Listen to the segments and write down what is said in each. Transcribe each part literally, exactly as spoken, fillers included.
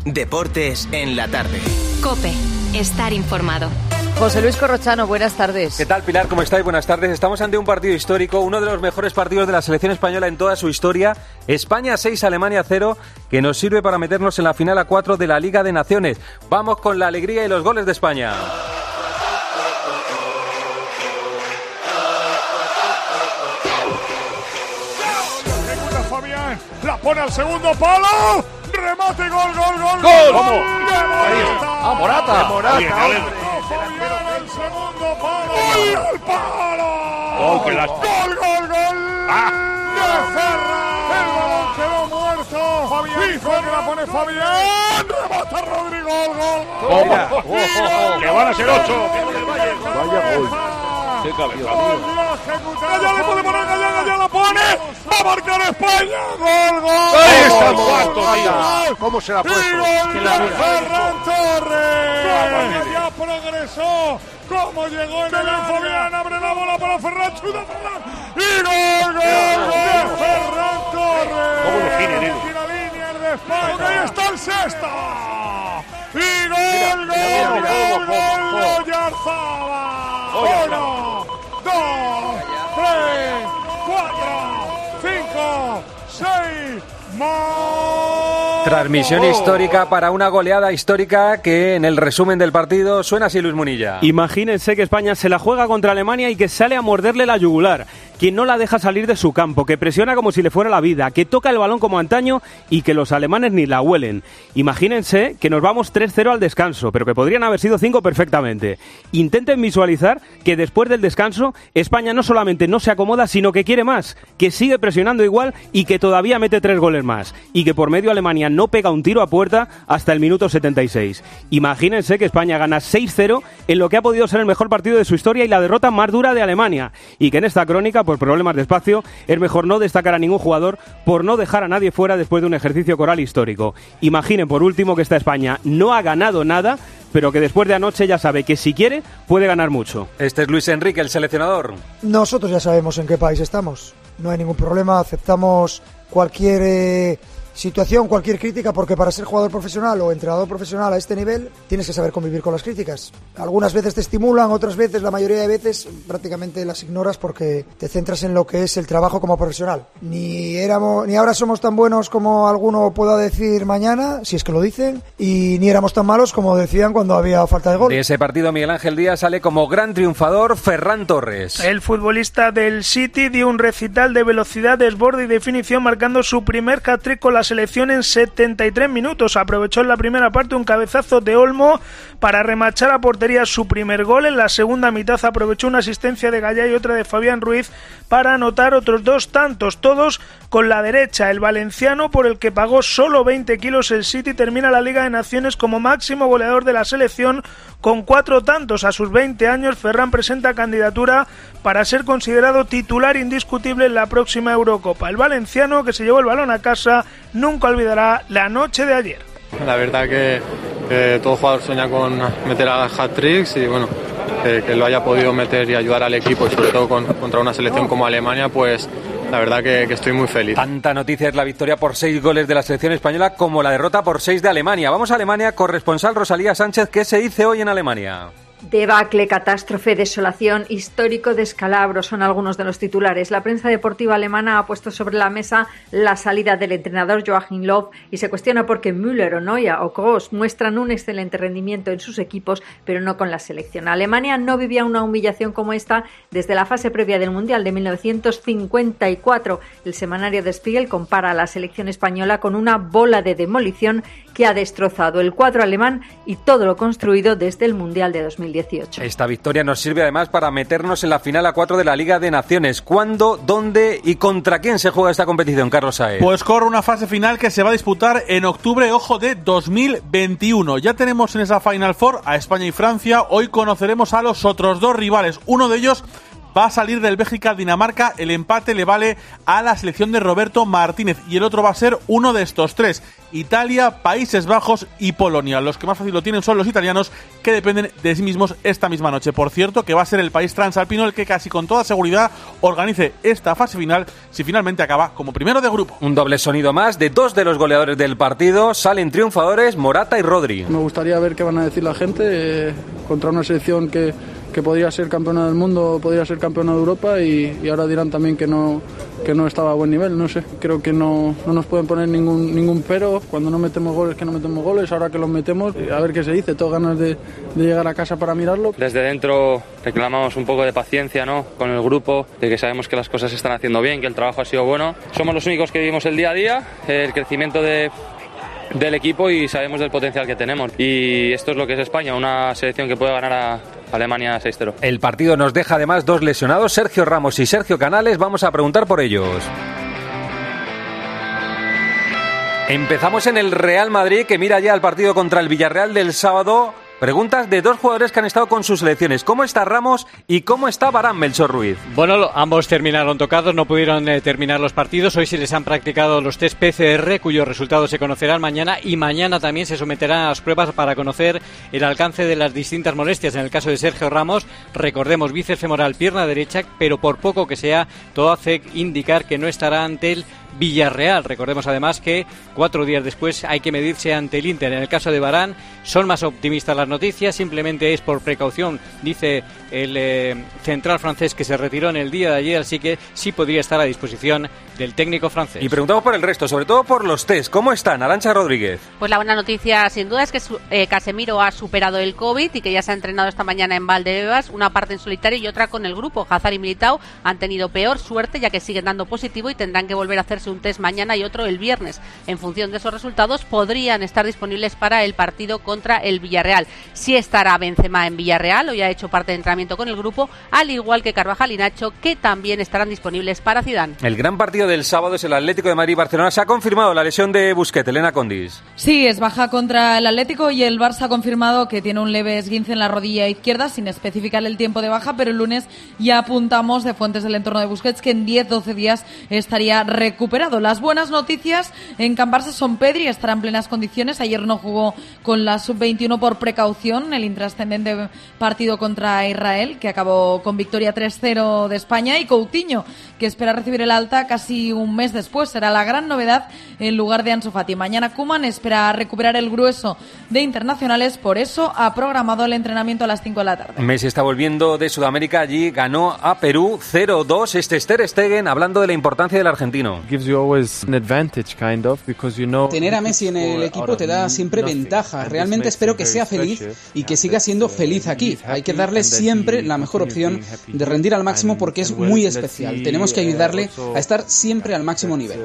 Deportes en la tarde. COPE. Estar informado. José Luis Corrochano, buenas tardes. ¿Qué tal, Pilar? ¿Cómo estáis? Buenas tardes. Estamos ante un partido histórico, uno de los mejores partidos de la selección española en toda su historia. España seis, Alemania cero, que nos sirve para meternos en la final a cuatro de la Liga de Naciones. Vamos con la alegría y los goles de España. Fabián, la pone al segundo palo. Remate, gol, gol, gol. ¡Gol! ¡Gol! Ahí está. ¡Ah, Morata! Morata. Bien, Fabián al segundo palo. ¡Gol! ¡Al palo! ¡Gol, que las... ¡Gol, gol, gol! ¡Ah! ¡De Ferran! El balón quedó muerto. Fabián, hijo que la pone Fabián. Remata Rodrigo, gol, gol. ¡Toma! ¡Gol! ¡Que van a ser ocho! ¡Vaya gol! ¡Qué cabeza! ¡Gallá le puede poner! ¡Gallá, Gallá la pone! ¡Va a marcar España! ¡Gol, gol! ¡Ahí está el cuarto, tío! ¿Cómo se la ha puesto? ¡Y gol de Ferran Torres! ¡Ya progresó! ¿Cómo llegó en el Fabián? ¡Abre la bola para Ferran! ¡Chuta Ferran! ¡Y gol, gol de Ferran Torres! ¿Cómo define, Nino? ¡Tira líneas de España! ¡Ahí está el sexto! ¡Y gol, gol, gol, gol de Oyarzabal! Uno, dos, tres, cuatro, cinco, seis, más. Transmisión histórica para una goleada histórica que en el resumen del partido suena así, Luis Munilla. Imagínense que España se la juega contra Alemania y que sale a morderle la yugular, que no la deja salir de su campo, que presiona como si le fuera la vida, que toca el balón como antaño y que los alemanes ni la huelen. Imagínense que nos vamos tres cero al descanso, pero que podrían haber sido cinco perfectamente. Intenten visualizar que después del descanso España no solamente no se acomoda, sino que quiere más, que sigue presionando igual y que todavía mete tres goles más, y que por medio Alemania no pega un tiro a puerta hasta el minuto setenta y seis. Imagínense que España gana seis cero en lo que ha podido ser el mejor partido de su historia y la derrota más dura de Alemania, y que en esta crónica, por problemas de espacio, es mejor no destacar a ningún jugador por no dejar a nadie fuera después de un ejercicio coral histórico. Imaginen, por último, que esta España no ha ganado nada, pero que después de anoche ya sabe que si quiere puede ganar mucho. Este es Luis Enrique, el seleccionador. Nosotros ya sabemos en qué país estamos. No hay ningún problema, aceptamos cualquier eh, situación, cualquier crítica, porque para ser jugador profesional o entrenador profesional a este nivel tienes que saber convivir con las críticas. Algunas veces te estimulan, otras veces, la mayoría de veces, prácticamente las ignoras porque te centras en lo que es el trabajo como profesional. Ni éramos, ni ahora somos tan buenos como alguno pueda decir mañana, si es que lo dicen, y ni éramos tan malos como decían cuando había falta de gol. De ese partido, Miguel Ángel Díaz sale como gran triunfador Ferran Torres. El futbolista del City dio un recital de velocidad, desborde y definición, marcando su primer hat-trick con la selección en setenta y tres minutos. Aprovechó en la primera parte un cabezazo de Olmo para remachar a portería su primer gol. En la segunda mitad aprovechó una asistencia de Gallá y otra de Fabián Ruiz para anotar otros dos tantos, todos con la derecha. El valenciano, por el que pagó solo veinte kilos el City, termina la Liga de Naciones como máximo goleador de la selección con cuatro tantos. A sus veinte años, Ferran presenta candidatura para ser considerado titular indiscutible en la próxima Eurocopa. El valenciano, que se llevó el balón a casa, nunca olvidará la noche de ayer. La verdad que, que todo jugador sueña con meter a hat-tricks y bueno, que, que lo haya podido meter y ayudar al equipo, y sobre todo con, contra una selección como Alemania, pues la verdad que, que estoy muy feliz. Tanta noticia es la victoria por seis goles de la selección española como la derrota por seis de Alemania. Vamos a Alemania, corresponsal Rosalía Sánchez. ¿Qué se dice hoy en Alemania? Debacle, catástrofe, desolación, histórico descalabro son algunos de los titulares. La prensa deportiva alemana ha puesto sobre la mesa la salida del entrenador Joachim Löw y se cuestiona por qué Müller o Neuer o Kroos muestran un excelente rendimiento en sus equipos, pero no con la selección. Alemania no vivía una humillación como esta desde la fase previa del Mundial de mil novecientos cincuenta y cuatro. El semanario Der Spiegel compara a la selección española con una bola de demolición que ha destrozado el cuadro alemán y todo lo construido desde el Mundial de dos mil dieciocho. Esta victoria nos sirve además para meternos en la final a cuatro de la Liga de Naciones. ¿Cuándo, dónde y contra quién se juega esta competición, Carlos Saez? Pues corre una fase final que se va a disputar en octubre, ojo, de dos mil veintiuno. Ya tenemos en esa Final Four a España y Francia. Hoy conoceremos a los otros dos rivales. Uno de ellos va a salir del Bélgica-Dinamarca. El empate le vale a la selección de Roberto Martínez y el otro va a ser uno de estos tres: Italia, Países Bajos y Polonia. Los que más fácil lo tienen son los italianos, que dependen de sí mismos esta misma noche. Por cierto, que va a ser el país transalpino el que casi con toda seguridad organice esta fase final si finalmente acaba como primero de grupo. Un doble sonido más de dos de los goleadores del partido. Salen triunfadores Morata y Rodri. Me gustaría ver qué van a decir la gente eh, contra una selección que, que podría ser campeona del mundo, podría ser campeona de Europa y, y ahora dirán también que no, que no estaba a buen nivel. No sé, creo que no, no nos pueden poner ningún, ningún pero. Cuando no metemos goles, que no metemos goles. Ahora que los metemos, a ver qué se dice. Tengo ganas de, de llegar a casa para mirarlo. Desde dentro reclamamos un poco de paciencia, ¿no?, con el grupo, de que sabemos que las cosas se están haciendo bien, que el trabajo ha sido bueno. Somos los únicos que vivimos el día a día, el crecimiento de, del equipo y sabemos del potencial que tenemos. Y esto es lo que es España, una selección que puede ganar a Alemania seis cero. El partido nos deja además dos lesionados, Sergio Ramos y Sergio Canales. Vamos a preguntar por ellos. Empezamos en el Real Madrid, que mira ya el partido contra el Villarreal del sábado. Preguntas de dos jugadores que han estado con sus selecciones. ¿Cómo está Ramos y cómo está Varane, Melchor Ruiz? Bueno, lo, ambos terminaron tocados, no pudieron eh, terminar los partidos. Hoy se les han practicado los test P C R, cuyos resultados se conocerán mañana. Y mañana también se someterán a las pruebas para conocer el alcance de las distintas molestias. En el caso de Sergio Ramos, recordemos, bíceps femoral, pierna derecha, pero por poco que sea, todo hace indicar que no estará ante el Villarreal. Recordemos además que cuatro días después hay que medirse ante el Inter. En el caso de Varane son más optimistas las noticias, simplemente es por precaución, dice el eh, central francés, que se retiró en el día de ayer, así que sí podría estar a disposición del técnico francés. Y preguntamos por el resto, sobre todo por los test. ¿Cómo están, Arantxa Rodríguez? Pues la buena noticia sin duda es que su, eh, Casemiro ha superado el COVID y que ya se ha entrenado esta mañana en Valdebebas, una parte en solitario y otra con el grupo. Hazard y Militao han tenido peor suerte, ya que siguen dando positivo y tendrán que volver a hacerse un test mañana y otro el viernes. En función de esos resultados podrían estar disponibles para el partido contra el Villarreal. Sí estará Benzema en Villarreal, hoy ha hecho parte de entrenamiento con el grupo, al igual que Carvajal y Nacho, que también estarán disponibles para Zidane. El gran partido del sábado es el Atlético de Madrid-Barcelona. Se ha confirmado la lesión de Busquets, Elena Condis. Sí, es baja contra el Atlético y el Barça ha confirmado que tiene un leve esguince en la rodilla izquierda, sin especificar el tiempo de baja, pero el lunes ya apuntamos de fuentes del entorno de Busquets que en diez doce días estaría recuperado. Las buenas noticias en Can Barça son Pedri, estará en plenas condiciones. Ayer no jugó con la sub veintiuno por precaución, el intrascendente partido contra Israel, que acabó con victoria tres cero de España, y Coutinho, que espera recibir el alta casi un mes después. Será la gran novedad en lugar de Ansu Fati. Mañana Koeman espera recuperar el grueso de internacionales, por eso ha programado el entrenamiento a las cinco de la tarde. Messi está volviendo de Sudamérica, allí ganó a Perú cero dos. Este es Ter Stegen hablando de la importancia del argentino. Tener a Messi en el equipo te da siempre ventaja. Realmente espero que sea feliz y que siga siendo feliz aquí. Hay que darle siempre la mejor opción de rendir al máximo porque es muy especial. Tenemos que ayudarle a estar siempre al máximo nivel.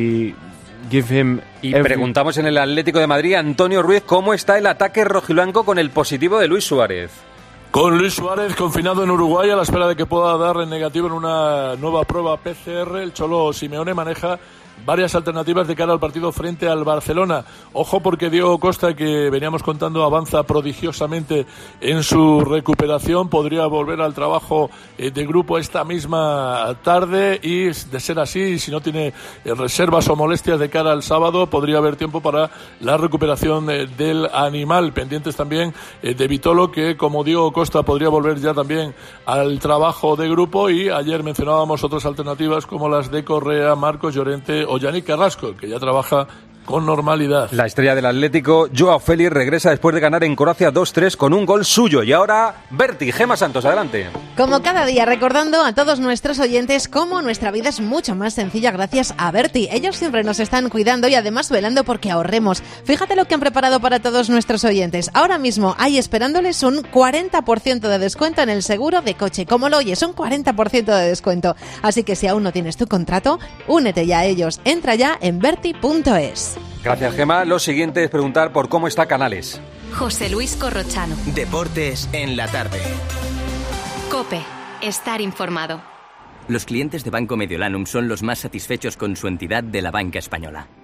Y preguntamos en el Atlético de Madrid, Antonio Ruiz, ¿cómo está el ataque rojiblanco con el positivo de Luis Suárez? Con Luis Suárez confinado en Uruguay a la espera de que pueda dar en negativo en una nueva prueba P C R, el Cholo Simeone maneja varias alternativas de cara al partido frente al Barcelona. Ojo, porque Diego Costa, que veníamos contando, avanza prodigiosamente en su recuperación. Podría volver al trabajo de grupo esta misma tarde y, de ser así, si no tiene reservas o molestias de cara al sábado, podría haber tiempo para la recuperación del animal. Pendientes también de Vitolo, que como Diego Costa podría volver ya también al trabajo de grupo. Y ayer mencionábamos otras alternativas como las de Correa, Marcos Llorente o Yannick Carrasco, que ya trabaja con normalidad. La estrella del Atlético, Joao Félix, regresa después de ganar en Croacia dos tres con un gol suyo. Y ahora, Berti, Gemma Santos, adelante. Como cada día, recordando a todos nuestros oyentes cómo nuestra vida es mucho más sencilla gracias a Berti. Ellos siempre nos están cuidando y además velando porque ahorremos. Fíjate lo que han preparado para todos nuestros oyentes. Ahora mismo hay esperándoles un cuarenta por ciento de descuento en el seguro de coche. Como lo oyes, un cuarenta por ciento de descuento. Así que si aún no tienes tu contrato, únete ya a ellos. Entra ya en berti punto es. Gracias, Gemma. Lo siguiente es preguntar por cómo está Canales. José Luis Corrochano. Deportes en la tarde. COPE. Estar informado. Los clientes de Banco Mediolanum son los más satisfechos con su entidad de la banca española.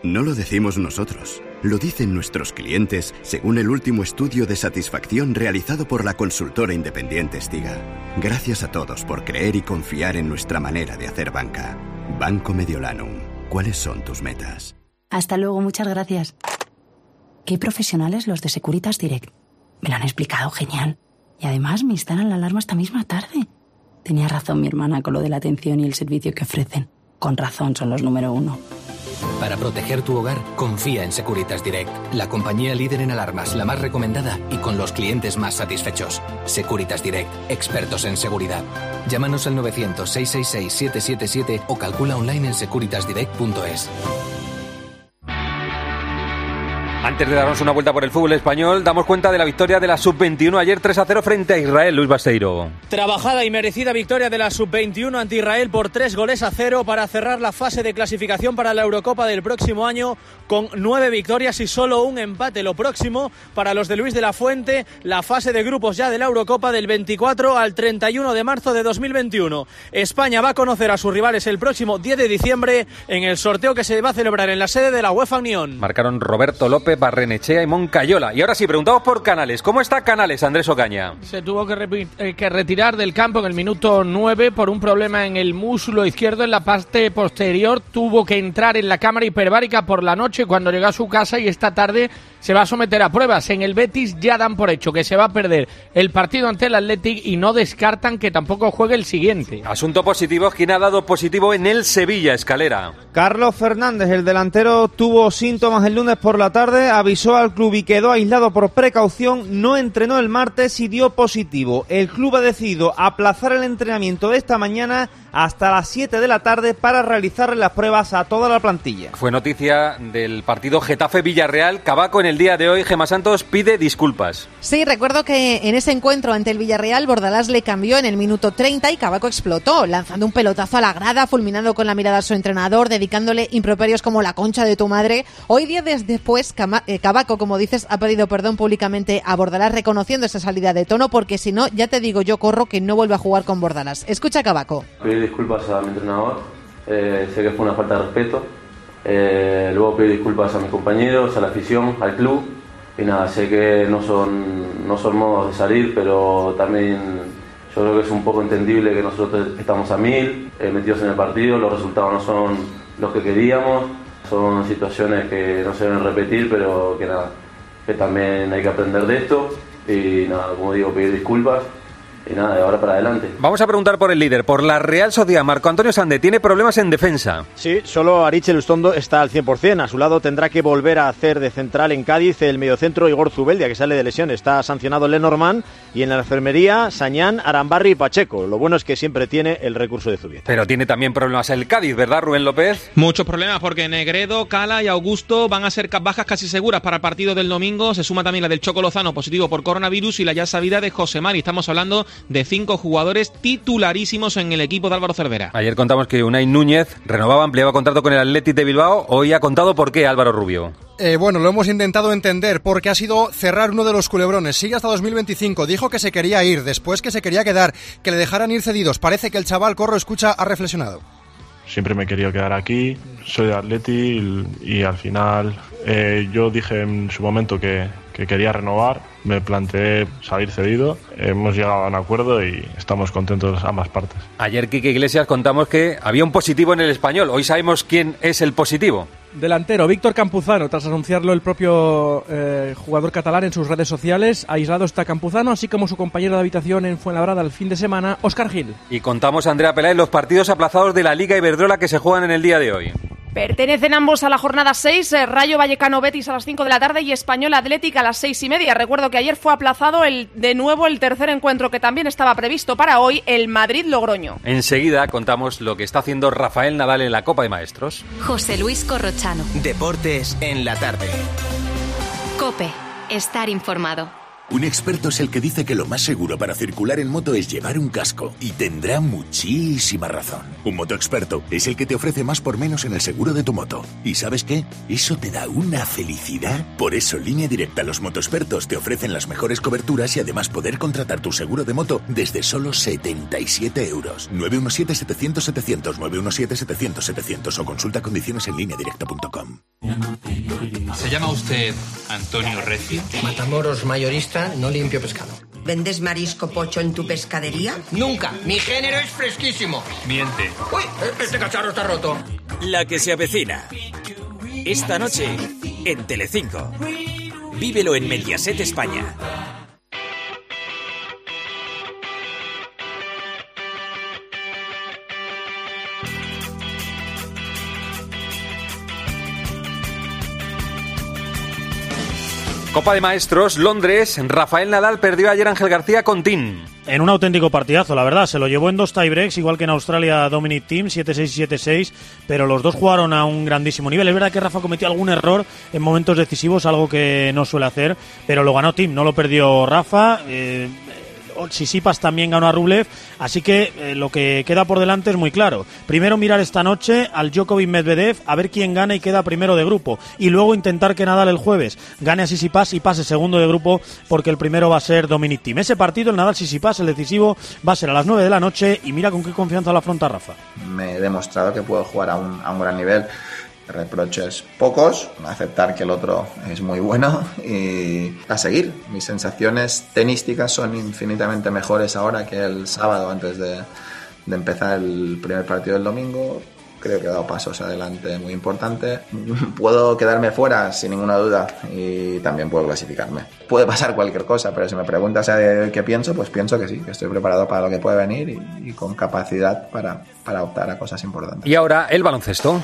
No lo decimos nosotros, lo dicen nuestros clientes según el último estudio de satisfacción realizado por la consultora independiente Estiga. Gracias a todos por creer y confiar en nuestra manera de hacer banca. Banco Mediolanum. ¿Cuáles son tus metas? Hasta luego, muchas gracias. Qué profesionales los de Securitas Direct. Me lo han explicado genial. Y además me instalan la alarma esta misma tarde. Tenía razón mi hermana con lo de la atención y el servicio que ofrecen. Con razón son los número uno. Para proteger tu hogar, confía en Securitas Direct, la compañía líder en alarmas, la más recomendada y con los clientes más satisfechos. Securitas Direct, expertos en seguridad. Llámanos al novecientos, seiscientos sesenta y seis, siete siete siete o calcula online en securitas direct punto es. Antes de darnos una vuelta por el fútbol español, damos cuenta de la victoria de la sub veintiuno ayer tres a cero frente a Israel. Luis Basteiro. Trabajada y merecida victoria de la sub veintiuno ante Israel por tres goles a cero para cerrar la fase de clasificación para la Eurocopa del próximo año con nueve victorias y solo un empate. Lo próximo para los de Luis de la Fuente, la fase de grupos ya de la Eurocopa del veinticuatro al treinta y uno de marzo de dos mil veintiuno. España va a conocer a sus rivales el próximo diez de diciembre en el sorteo que se va a celebrar en la sede de la UEFA Unión. Marcaron Roberto López, Barrenechea y Moncayola. Y ahora sí, preguntamos por Canales. ¿Cómo está Canales, Andrés Ocaña? Se tuvo que, re- eh, que retirar del campo en el minuto nueve por un problema en el muslo izquierdo en la parte posterior. Tuvo que entrar en la cámara hiperbárica por la noche cuando llegó a su casa y esta tarde se va a someter a pruebas. En el Betis ya dan por hecho que se va a perder el partido ante el Athletic y no descartan que tampoco juegue el siguiente. Asunto positivo, ¿quién ha dado positivo en el Sevilla, Escalera? Carlos Fernández, el delantero, tuvo síntomas el lunes por la tarde, avisó al club y quedó aislado por precaución, no entrenó el martes y dio positivo. El club ha decidido aplazar el entrenamiento de esta mañana hasta las siete de la tarde para realizarle las pruebas a toda la plantilla. Fue noticia del partido Getafe-Villarreal. Cabaco en el día de hoy, Gemma Santos pide disculpas. Sí, recuerdo que en ese encuentro ante el Villarreal, Bordalás le cambió en el minuto treinta y Cabaco explotó, lanzando un pelotazo a la grada, fulminando con la mirada a su entrenador, dedicándole improperios como la concha de tu madre. Hoy, diez días después, Cabaco, como dices, ha pedido perdón públicamente a Bordalás, reconociendo esa salida de tono, porque si no, ya te digo yo, Corro, que no vuelve a jugar con Bordalás. Escucha a Cabaco. Pedir disculpas a mi entrenador, eh, sé que fue una falta de respeto. Eh, luego pedir disculpas a mis compañeros, a la afición, al club. Y nada, sé que no son, no son modos de salir, pero también yo creo que es un poco entendible que nosotros estamos a mil, eh, metidos en el partido, los resultados no son los que queríamos, son situaciones que no se deben repetir, pero que nada, que también hay que aprender de esto. Y nada, como digo, pedir disculpas. Y nada, de ahora para adelante. Vamos a preguntar por el líder, por la Real Sociedad. Marco Antonio Sande tiene problemas en defensa. Sí, solo Ariche Lustondo está al cien por ciento. A su lado tendrá que volver a hacer de central en Cádiz el mediocentro Igor Zubeldia, que sale de lesión. Está sancionado Lenormand. Y en la enfermería, Sañán, Arambarri y Pacheco. Lo bueno es que siempre tiene el recurso de Zubieta. Pero tiene también problemas el Cádiz, ¿verdad, Rubén López? Muchos problemas porque Negredo, Cala y Augusto van a ser bajas casi seguras para el partido del domingo. Se suma también la del Choco Lozano, positivo por coronavirus, y la ya sabida de José Mari. Estamos hablando de cinco jugadores jugadores titularísimos en el equipo de Álvaro Cervera. Ayer contamos que Unai Núñez renovaba, ampliaba contrato con el Athletic de Bilbao. Hoy ha contado por qué, Álvaro Rubio. Eh, bueno, lo hemos intentado entender, porque ha sido cerrar uno de los culebrones. Sigue hasta dos mil veinticinco. Dijo que se quería ir, después que se quería quedar, que le dejaran ir cedidos. Parece que el chaval, Corro, escucha, ha reflexionado. Siempre me he querido quedar aquí, soy de Atleti y, y al final eh, yo dije en su momento que, que quería renovar, me planteé salir cedido, hemos llegado a un acuerdo y estamos contentos ambas partes. Ayer, Quique Iglesias, contamos que había un positivo en el Español. Hoy sabemos quién es el positivo. Delantero, Víctor Campuzano, tras anunciarlo el propio eh, jugador catalán en sus redes sociales. Aislado está Campuzano, así como su compañero de habitación en Fuenlabrada el fin de semana, Óscar Gil. Y contamos, Andrea Peláez, los partidos aplazados de la Liga Iberdrola que se juegan en el día de hoy. Pertenecen ambos a la jornada seis, Rayo Vallecano Betis a las cinco de la tarde y Español Athletic a las seis y media. Recuerdo que ayer fue aplazado el de nuevo el tercer encuentro que también estaba previsto para hoy, el Madrid-Logroño. Enseguida contamos lo que está haciendo Rafael Nadal en la Copa de Maestros. José Luis Corrochano. Deportes en la tarde. COPE. Estar informado. Un experto es el que dice que lo más seguro para circular en moto es llevar un casco. Y tendrá muchísima razón. Un motoexperto es el que te ofrece más por menos en el seguro de tu moto. ¿Y sabes qué? Eso te da una felicidad. Por eso, Línea Directa, los motoexpertos te ofrecen las mejores coberturas y además poder contratar tu seguro de moto desde solo setenta y siete euros. nueve uno siete, setecientos, setecientos, nueve uno siete, setecientos, setecientos o consulta condiciones en línea directa punto com. ¿Se llama usted Antonio Recio? Matamoros mayorista, no limpio pescado. ¿Vendes marisco pocho en tu pescadería? Nunca. Mi género es fresquísimo. Miente. Uy, este cacharro está roto. La que se avecina. Esta noche en Telecinco. Vívelo en Mediaset España. Copa de Maestros, Londres. Rafael Nadal perdió ayer a Ángel García con Tim. En un auténtico partidazo, la verdad. Se lo llevó en dos tiebreaks, igual que en Australia Dominic Thiem, siete seis y siete seis, pero los dos jugaron a un grandísimo nivel. Es verdad que Rafa cometió algún error en momentos decisivos, algo que no suele hacer, pero lo ganó Thiem, no lo perdió Rafa. Eh, Tsitsipas también ganó a Rublev, así que eh, lo que queda por delante es muy claro. Primero mirar esta noche al Djokovic-Medvedev, a ver quién gana y queda primero de grupo, y luego intentar que Nadal el jueves gane a Tsitsipas y pase segundo de grupo, porque el primero va a ser Dominic Thiem. Ese partido, el Nadal-Tsitsipas, el decisivo, va a ser a las nueve de la noche, y mira con qué confianza la afronta Rafa. Me he demostrado que puedo jugar a un, a un gran nivel. Reproches pocos, aceptar que el otro es muy bueno y a seguir. Mis sensaciones tenísticas son infinitamente mejores ahora que el sábado antes de, de empezar el primer partido del domingo. Creo que he dado pasos adelante muy importantes. Puedo quedarme fuera sin ninguna duda y también puedo clasificarme. Puede pasar cualquier cosa, pero si me preguntas a qué pienso, pues pienso que sí, que estoy preparado para lo que puede venir y, y con capacidad para, para optar a cosas importantes. Y ahora el baloncesto.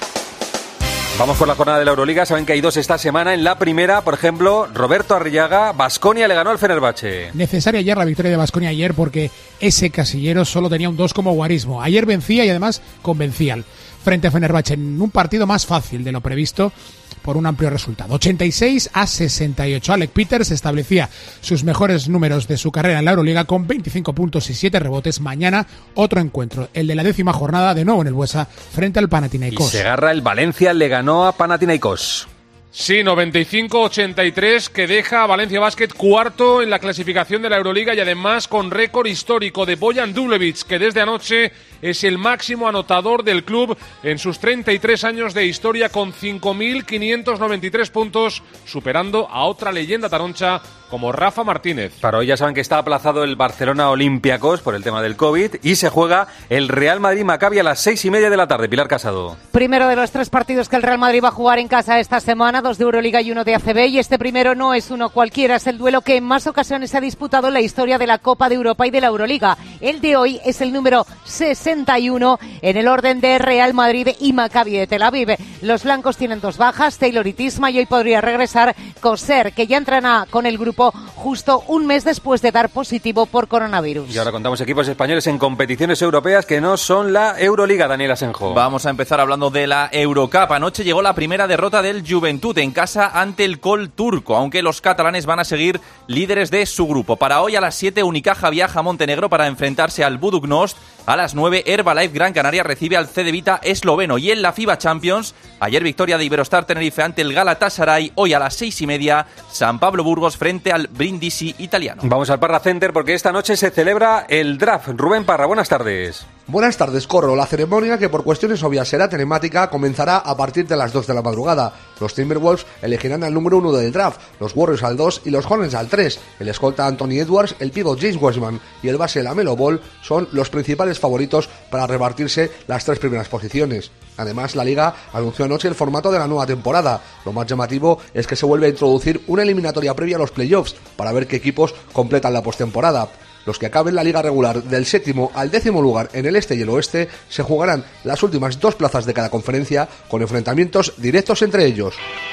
Vamos por la jornada de la Euroliga. Saben que hay dos esta semana. En la primera, por ejemplo, Roberto Arrillaga, Baskonia le ganó al Fenerbahce. Necesaria ayer la victoria de Baskonia ayer porque ese casillero solo tenía un dos como guarismo. Ayer vencía y además convencía frente a Fenerbahce en un partido más fácil de lo previsto por un amplio resultado. ochenta y seis a sesenta y ocho. Alec Peters establecía sus mejores números de su carrera en la Euroliga con veinticinco puntos y siete rebotes. Mañana otro encuentro, el de la décima jornada, de nuevo en el Buesa frente al Panathinaikos. Y Segarra, el Valencia le ganó a Panathinaikos. Sí, noventa y cinco ochenta y tres, que deja a Valencia Basket cuarto en la clasificación de la Euroliga y además con récord histórico de Bojan Dublevic, que desde anoche es el máximo anotador del club en sus treinta y tres años de historia con cinco mil quinientos noventa y tres puntos, superando a otra leyenda taroncha como Rafa Martínez. Para hoy ya saben que está aplazado el Barcelona Olympiacos por el tema del COVID y se juega el Real Madrid Maccabi a las seis y media de la tarde. Pilar Casado. Primero de los tres partidos que el Real Madrid va a jugar en casa esta semana, dos de Euroliga y uno de A C B, y este primero no es uno cualquiera, es el duelo que en más ocasiones se ha disputado en la historia de la Copa de Europa y de la Euroliga. El de hoy es el número sesenta y uno en el orden de Real Madrid y Maccabi de Tel Aviv. Los blancos tienen dos bajas, Taylor y Tisma, y hoy podría regresar Coser, que ya entrena con el grupo justo un mes después de dar positivo por coronavirus. Y ahora contamos equipos españoles en competiciones europeas que no son la Euroliga. Daniel Asenjo. Vamos a empezar hablando de la Eurocup. Anoche llegó la primera derrota del Juventud en casa ante el Col turco, aunque los catalanes van a seguir líderes de su grupo. Para hoy a las siete, Unicaja viaja a Montenegro para enfrentarse al Budućnost. A las nueve, Herbalife Gran Canaria recibe al C D Vita esloveno. Y en la FIBA Champions, ayer victoria de Iberostar Tenerife ante el Galatasaray. Hoy a las seis y media, San Pablo Burgos frente al Brindisi italiano. Vamos al Parra Center porque esta noche se celebra el draft. Rubén Parra, buenas tardes. Buenas tardes, Corro. La ceremonia, que por cuestiones obvias será telemática, comenzará a partir de las dos de la madrugada. Los Timberwolves elegirán al número uno del draft, los Warriors al dos y los Hornets al tres. El escolta Anthony Edwards, el pívot James Wiseman y el base Lamelo Ball son los principales favoritos para repartirse las tres primeras posiciones. Además, la Liga anunció anoche el formato de la nueva temporada. Lo más llamativo es que se vuelve a introducir una eliminatoria previa a los playoffs para ver qué equipos completan la postemporada. Los que acaben la liga regular del séptimo al décimo lugar en el este y el oeste se jugarán las últimas dos plazas de cada conferencia con enfrentamientos directos entre ellos.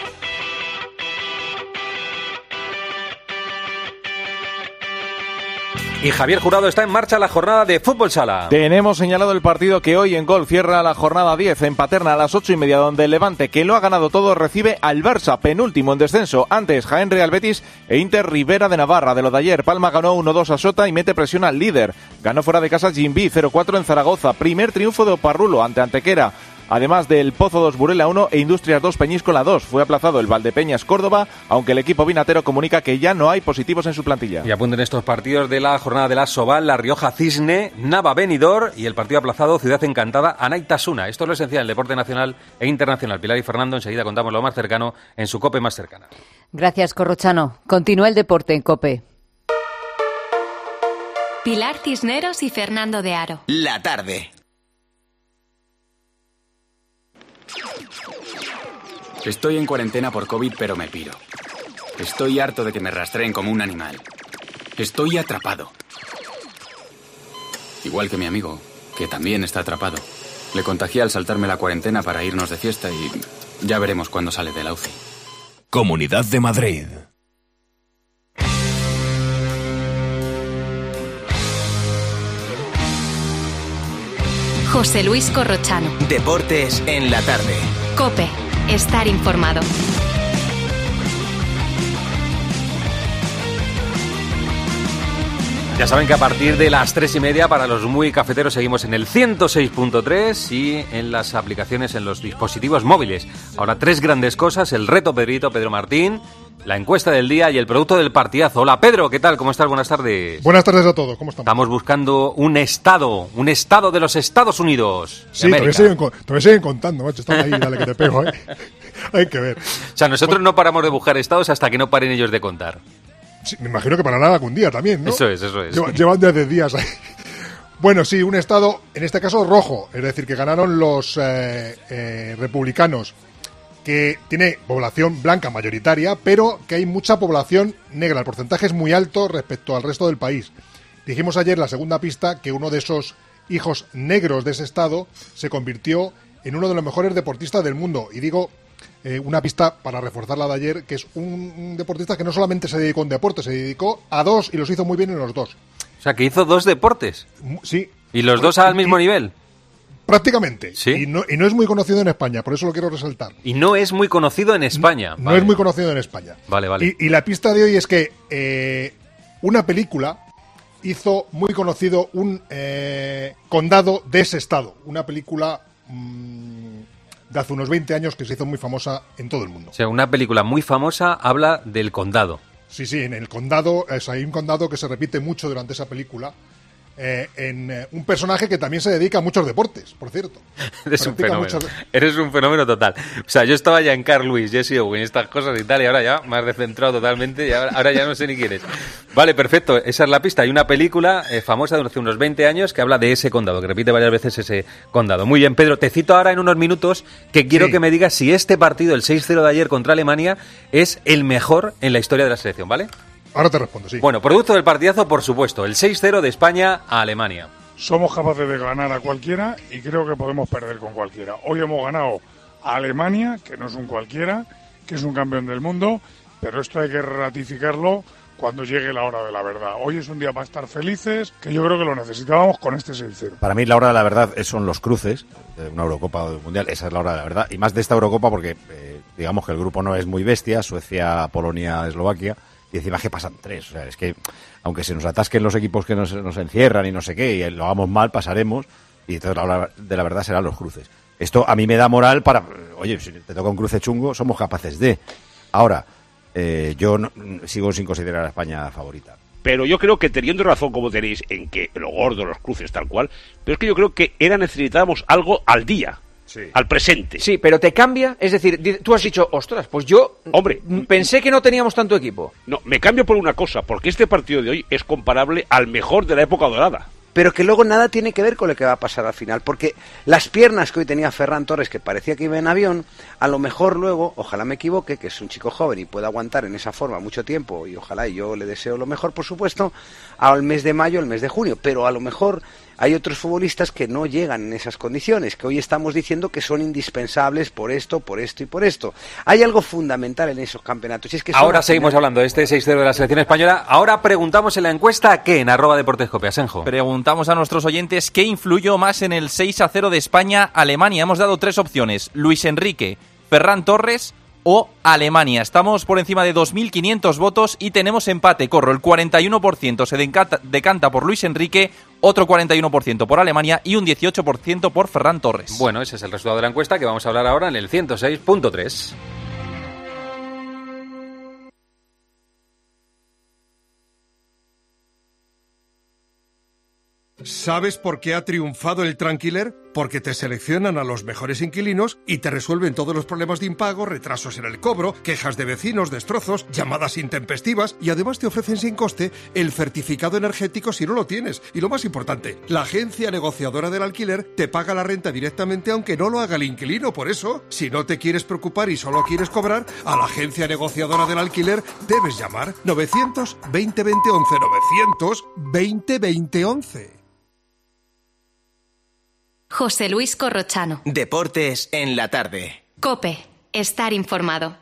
Y Javier Jurado, está en marcha la jornada de Fútbol Sala. Tenemos señalado el partido que hoy en Gol cierra la jornada diez en Paterna a las ocho y media, donde el Levante, que lo ha ganado todo, recibe al Barça, penúltimo en descenso. Antes, Jaén Real Betis e Inter Rivera de Navarra. De lo de ayer, Palma ganó uno dos a Sota y mete presión al líder. Ganó fuera de casa Jimbi cero cuatro en Zaragoza. Primer triunfo de Oparrulo ante Antequera. Además del Pozo dos Burela uno e Industrias dos Peñíscola dos. Fue aplazado el Valdepeñas Córdoba, aunque el equipo vinatero comunica que ya no hay positivos en su plantilla. Y apunten estos partidos de la jornada de la Sobal, La Rioja Cisne, Nava Benidorm y el partido aplazado Ciudad Encantada Anaitasuna. Esto es lo esencial del deporte nacional e internacional. Pilar y Fernando, enseguida contamos lo más cercano en su COPE más cercana. Gracias, Corrochano. Continúa el deporte en COPE. Pilar Cisneros y Fernando de Aro. La tarde. Estoy en cuarentena por COVID, pero me piro. Estoy harto de que me rastreen como un animal. Estoy atrapado. Igual que mi amigo, que también está atrapado. Le contagié al saltarme la cuarentena para irnos de fiesta y ya veremos cuándo sale de la U C I. Comunidad de Madrid. José Luis Corrochano. Deportes en la tarde. COPE. Estar informado. Ya saben que a partir de las tres y media para los muy cafeteros seguimos en el ciento seis punto tres y en las aplicaciones en los dispositivos móviles. Ahora tres grandes cosas, el reto Pedrito, Pedro Martín, la encuesta del día y el producto del partidazo. Hola Pedro, ¿qué tal? ¿Cómo estás? Buenas tardes. Buenas tardes a todos, ¿cómo estamos? Estamos buscando un estado, un estado de los Estados Unidos. Sí, todavía siguen, todavía siguen contando, macho, están ahí, dale que te pego, ¿eh? Hay que ver. O sea, nosotros no paramos de buscar estados hasta que no paren ellos de contar. Sí, me imagino que pararán algún día también, ¿no? Eso es, eso es. Llevan, llevan ya diez días ahí. Bueno, sí, un estado, en este caso rojo, es decir, que ganaron los eh, eh, republicanos, que tiene población blanca mayoritaria, pero que hay mucha población negra. El porcentaje es muy alto respecto al resto del país. Dijimos ayer, la segunda pista, que uno de esos hijos negros de ese estado se convirtió en uno de los mejores deportistas del mundo. Y digo, eh, una pista para reforzar la de ayer, que es un, un deportista que no solamente se dedicó a un deporte, se dedicó a dos y los hizo muy bien en los dos. O sea, que hizo dos deportes. Sí. ¿Y los dos al mismo nivel? Prácticamente. ¿Sí? Y no, y no es muy conocido en España, por eso lo quiero resaltar. Y no es muy conocido en España. No vale. es muy conocido en España. Vale, vale. Y, y la pista de hoy es que eh, una película hizo muy conocido un eh, condado de ese estado. Una película mmm, de hace unos veinte años que se hizo muy famosa en todo el mundo. O sea, una película muy famosa habla del condado. Sí, sí, en el condado, es, hay un condado que se repite mucho durante esa película. Eh, en eh, un personaje que también se dedica a muchos deportes, por cierto. Eres un fenómeno. Muchos... Eres un fenómeno total. O sea, yo estaba ya en Carl Lewis, Jesse Owen, estas cosas y tal, y ahora ya me has descentrado totalmente y ahora, ahora ya no sé ni quién es. Vale, perfecto, esa es la pista. Hay una película eh, famosa de hace unos veinte años que habla de ese condado, que repite varias veces ese condado. Muy bien, Pedro, te cito ahora en unos minutos que quiero sí. que me digas si este partido, el seis cero de ayer contra Alemania, es el mejor en la historia de la selección, ¿vale? Ahora te respondo, sí. Bueno, producto del partidazo, por supuesto, el seis cero de España a Alemania. Somos capaces de ganar a cualquiera y creo que podemos perder con cualquiera. Hoy hemos ganado a Alemania, que no es un cualquiera, que es un campeón del mundo, pero esto hay que ratificarlo cuando llegue la hora de la verdad. Hoy es un día para estar felices, que yo creo que lo necesitábamos con este seis cero. Para mí la hora de la verdad son los cruces de una Eurocopa o de un Mundial, esa es la hora de la verdad. Y más de esta Eurocopa porque eh, digamos que el grupo no es muy bestia, Suecia, Polonia, Eslovaquia. Y encima que pasan tres, o sea, es que aunque se nos atasquen los equipos que nos, nos encierran y no sé qué, y lo hagamos mal, pasaremos, y entonces la hora de la verdad serán los cruces. Esto a mí me da moral para, oye, si te toca un cruce chungo, somos capaces de. Ahora, eh, yo no, sigo sin considerar a España favorita. Pero yo creo que teniendo razón como tenéis en que lo gordo, los cruces, tal cual, pero es que yo creo que era necesitábamos algo al día. Sí. Al presente. Sí, pero te cambia, es decir, tú has dicho, ostras, pues yo Hombre, pensé que no teníamos tanto equipo. No, me cambio por una cosa, porque este partido de hoy es comparable al mejor de la época dorada. Pero que luego nada tiene que ver con lo que va a pasar al final, porque las piernas que hoy tenía Ferran Torres, que parecía que iba en avión, a lo mejor luego, ojalá me equivoque, que es un chico joven y pueda aguantar en esa forma mucho tiempo, y ojalá, y yo le deseo lo mejor, por supuesto, al mes de mayo, al mes de junio, pero a lo mejor hay otros futbolistas que no llegan en esas condiciones, que hoy estamos diciendo que son indispensables por esto, por esto y por esto. Hay algo fundamental en esos campeonatos. Y es que ahora seguimos final... hablando de este seis cero de la selección española. Ahora preguntamos en la encuesta, ¿qué? En arroba Deportes Cope, Asenjo. Preguntamos a nuestros oyentes qué influyó más en el seis a cero de España-Alemania. Hemos dado tres opciones: Luis Enrique, Ferran Torres o Alemania. Estamos por encima de dos mil quinientos votos y tenemos empate. Corro, el cuarenta y uno por ciento se decanta, decanta por Luis Enrique, otro cuarenta y uno por ciento por Alemania y un dieciocho por ciento por Ferran Torres. Bueno, ese es el resultado de la encuesta que vamos a hablar ahora en el ciento seis punto tres. ¿Sabes por qué ha triunfado el Tranquiler? Porque te seleccionan a los mejores inquilinos y te resuelven todos los problemas de impago, retrasos en el cobro, quejas de vecinos, destrozos, llamadas intempestivas y además te ofrecen sin coste el certificado energético si no lo tienes. Y lo más importante, la agencia negociadora del alquiler te paga la renta directamente aunque no lo haga el inquilino. Por eso, si no te quieres preocupar y solo quieres cobrar, a la agencia negociadora del alquiler debes llamar novecientos veinte veinte once, novecientos veinte veinte once. José Luis Corrochano. Deportes en la tarde. COPE. Estar informado.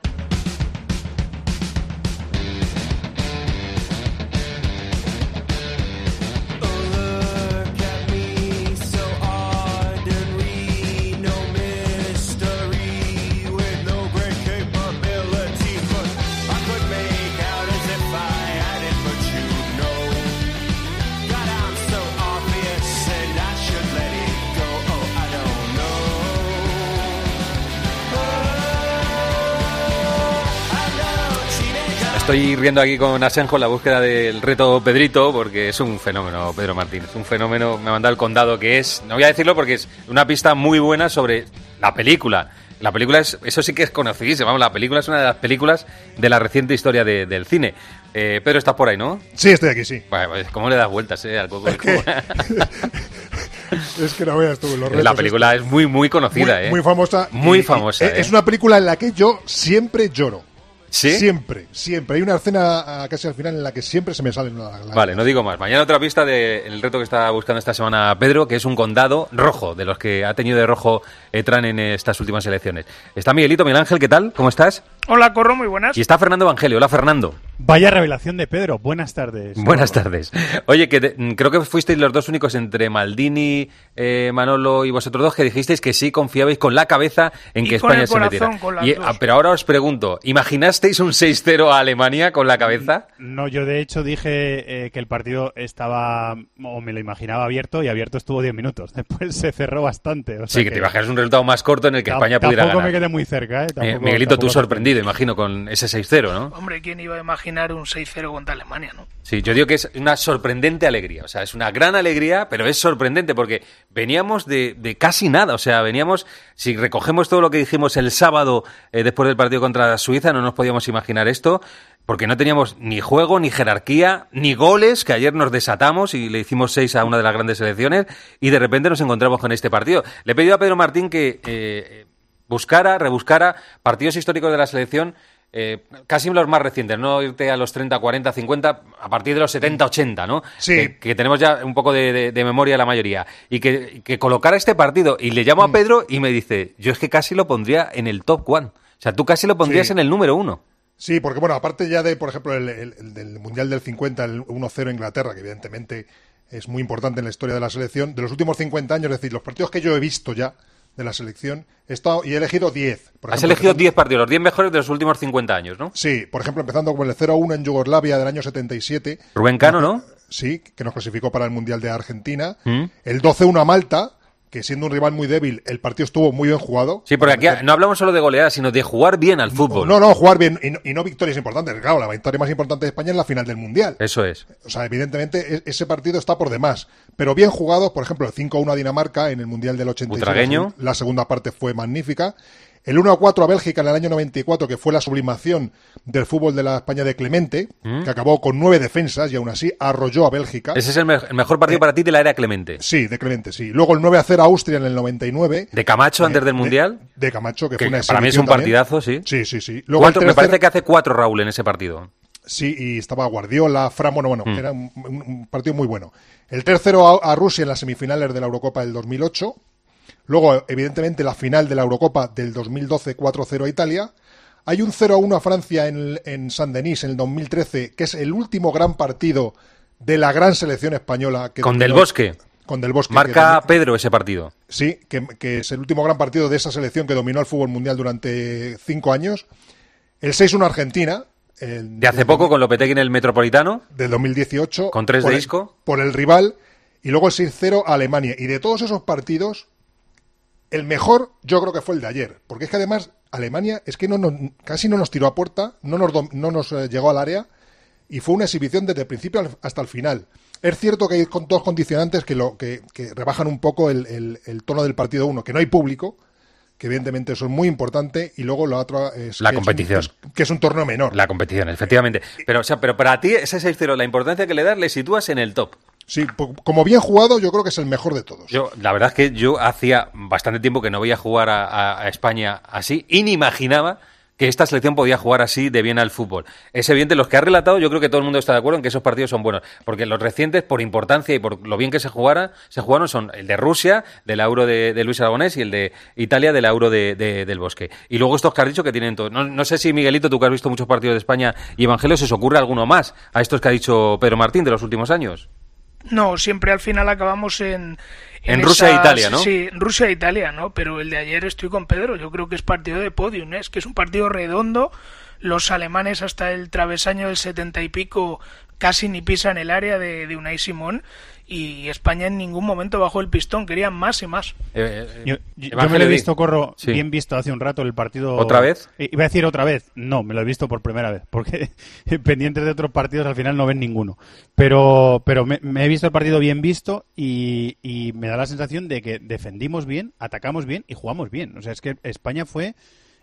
Estoy riendo aquí con Asenjo en la búsqueda del reto Pedrito, porque es un fenómeno, Pedro Martín. Es un fenómeno, me ha mandado el condado, que es, no voy a decirlo porque es una pista muy buena sobre la película. La película es, eso sí que es conocidísima, vamos, la película es una de las películas de la reciente historia de, del cine. Eh, Pedro, estás por ahí, ¿no? Sí, estoy aquí, sí. Bueno, pues, ¿cómo le das vueltas, eh, al coco? Es que, es que no veas tú los retos. La película es muy, muy conocida, muy, ¿eh? Muy famosa. Muy y, famosa, y, ¿eh? Es una película en la que yo siempre lloro. ¿Sí? Siempre, siempre. Hay una escena casi al final en la que siempre se me salen las lágrimas. Vale, no digo más. Mañana otra pista del reto que está buscando esta semana Pedro, que es un condado rojo, de los que ha tenido de rojo Etran en estas últimas elecciones. Está Miguelito, Miguel Ángel, ¿qué tal? ¿Cómo estás? Hola, Corro, muy buenas. Y está Fernando Evangelio. Hola, Fernando. Vaya revelación de Pedro. Buenas tardes. Buenas tardes. Oye, que te, creo que fuisteis los dos únicos entre Maldini, eh, Manolo y vosotros dos que dijisteis que sí confiabais con la cabeza en y que con España el se corazón, metiera. con las Y, dos. pero ahora os pregunto, ¿imaginasteis un seis cero a Alemania con la cabeza? No, yo de hecho dije eh, que el partido estaba, o me lo imaginaba abierto, y abierto estuvo diez minutos. Después se cerró bastante. O sea Sí, que, que te imaginas un resultado más corto en el que España pudiera ganar. Tampoco me quedé muy cerca, ¿eh? Tampoco, eh Miguelito, tú tampoco sorprendido, imagino, con ese seis cero, ¿no? Hombre, ¿quién iba a imaginar un seis cero contra Alemania, no? Sí, yo digo que es una sorprendente alegría, o sea, es una gran alegría, pero es sorprendente porque veníamos de, de casi nada, o sea, veníamos, si recogemos todo lo que dijimos el sábado eh, después del partido contra Suiza, no nos podíamos imaginar esto, porque no teníamos ni juego, ni jerarquía, ni goles, que ayer nos desatamos y le hicimos seis a una de las grandes selecciones, y de repente nos encontramos con este partido. Le he pedido a Pedro Martín que eh, buscara, rebuscara partidos históricos de la selección. Eh, casi los más recientes, no irte a los treinta, cuarenta, cincuenta, a partir de los setenta, ochenta, ¿no? Sí. Que, que tenemos ya un poco de, de, de memoria la mayoría. Y que, que colocara este partido. Y le llamo a Pedro y me dice, yo es que casi lo pondría en el top one. O sea, tú casi lo pondrías Sí. en el número uno. Sí, porque bueno, aparte ya de, por ejemplo, el, el, el del Mundial del cincuenta, el uno cero Inglaterra, que evidentemente es muy importante en la historia de la selección, de los últimos cincuenta años, es decir, los partidos que yo he visto ya de la selección, he estado y he elegido diez. Por Has ejemplo, elegido empezando- diez partidos, los diez mejores de los últimos cincuenta años, ¿no? Sí, por ejemplo, empezando con el cero a uno en Yugoslavia del año setenta y siete. Rubén Cano, ¿no? Sí, que nos clasificó para el Mundial de Argentina. ¿Mm? El doce uno a Malta, que siendo un rival muy débil, el partido estuvo muy bien jugado. Sí, porque aquí no hablamos solo de goleadas, sino de jugar bien al fútbol. No, no, jugar bien y no, y no victorias importantes. Claro, la victoria más importante de España es la final del Mundial. Eso es. O sea, evidentemente e- ese partido está por demás. Pero bien jugado, por ejemplo, el cinco a uno a Dinamarca en el Mundial del ochenta y seis. Butragueño. La segunda parte fue magnífica. El uno a cuatro a Bélgica en el año noventa y cuatro, que fue la sublimación del fútbol de la España de Clemente, ¿Mm? que acabó con nueve defensas y aún así arrolló a Bélgica. Ese es el, me- el mejor partido para ti de la era Clemente. Sí, de Clemente, sí. Luego el nueve a cero a Austria en el noventa y nueve. De Camacho antes Eh, del de- Mundial. De, Camacho, que, Que fue una para mí es un exhibición también. partidazo, sí. Sí, sí, sí. Luego Cuatro- el me tercer- parece que hace cuatro Raúl en ese partido. Sí, y estaba Guardiola, Fran, bueno, bueno, Mm. era un, un- un partido muy bueno. El tercero a, a Rusia en las semifinales de la Eurocopa del dos mil ocho. Luego, evidentemente, la final de la Eurocopa del dos mil doce, cuatro cero a Italia. Hay un cero a uno a Francia en, en Saint-Denis en el dos mil trece, que es el último gran partido de la gran selección española. Que Con Del no- Bosque. con Del Bosque. Marca que, Pedro ese partido. Sí, que, que es el último gran partido de esa selección que dominó el fútbol mundial durante cinco años. El seis uno Argentina. El, de hace poco con Lopetegui en el Metropolitano. Del dos mil dieciocho. Con tres de Isco. Por el rival. Y luego el seis cero a Alemania. Y de todos esos partidos, el mejor yo creo que fue el de ayer. Porque es que además Alemania es que no nos, casi no nos tiró a puerta, no nos, no nos eh, llegó al área. Y fue una exhibición desde el principio hasta el final. Es cierto que hay dos condicionantes que, lo, que, que rebajan un poco el, el, el tono del partido uno. Que no hay público, que evidentemente eso es muy importante, y luego la otra es la que competición, es un, que es un torneo menor. La competición, efectivamente. Pero, o sea, pero para ti ese seis cero, la importancia que le das, le sitúas en el top. Sí, como bien jugado, yo creo que es el mejor de todos. Yo, la verdad es que yo hacía bastante tiempo que no veía jugar a, a, a España así, y ni imaginaba que esta selección podía jugar así de bien al fútbol. Es evidente, los que ha relatado, yo creo que todo el mundo está de acuerdo en que esos partidos son buenos, porque los recientes, por importancia y por lo bien que se jugara, se jugaron son el de Rusia, del Euro de, de Luis Aragonés, y el de Italia, del Euro de, de, del Bosque. Y luego estos que has dicho que tienen todo. No, no sé si, Miguelito, tú que has visto muchos partidos de España y Evangelio, ¿se os ocurre alguno más a estos que ha dicho Pedro Martín de los últimos años? No, siempre al final acabamos en... En, en Rusia e Italia, ¿no? Sí, Rusia e Italia, ¿no? Pero el de ayer estoy con Pedro, yo creo que es partido de podium, ¿eh? Es que es un partido redondo, los alemanes hasta el travesaño del setenta y pico casi ni pisan el área de, de Unai Simón, y España en ningún momento bajó el pistón, querían más y más. Eh, eh, yo, yo, yo me lo he visto, Corro, sí. bien visto hace un rato el partido. ¿Otra vez? Iba a decir otra vez, no, me lo he visto por primera vez, porque pendientes de otros partidos al final no ven ninguno. Pero pero me, me he visto el partido bien visto y, y me da la sensación de que defendimos bien, atacamos bien y jugamos bien. O sea, es que España fue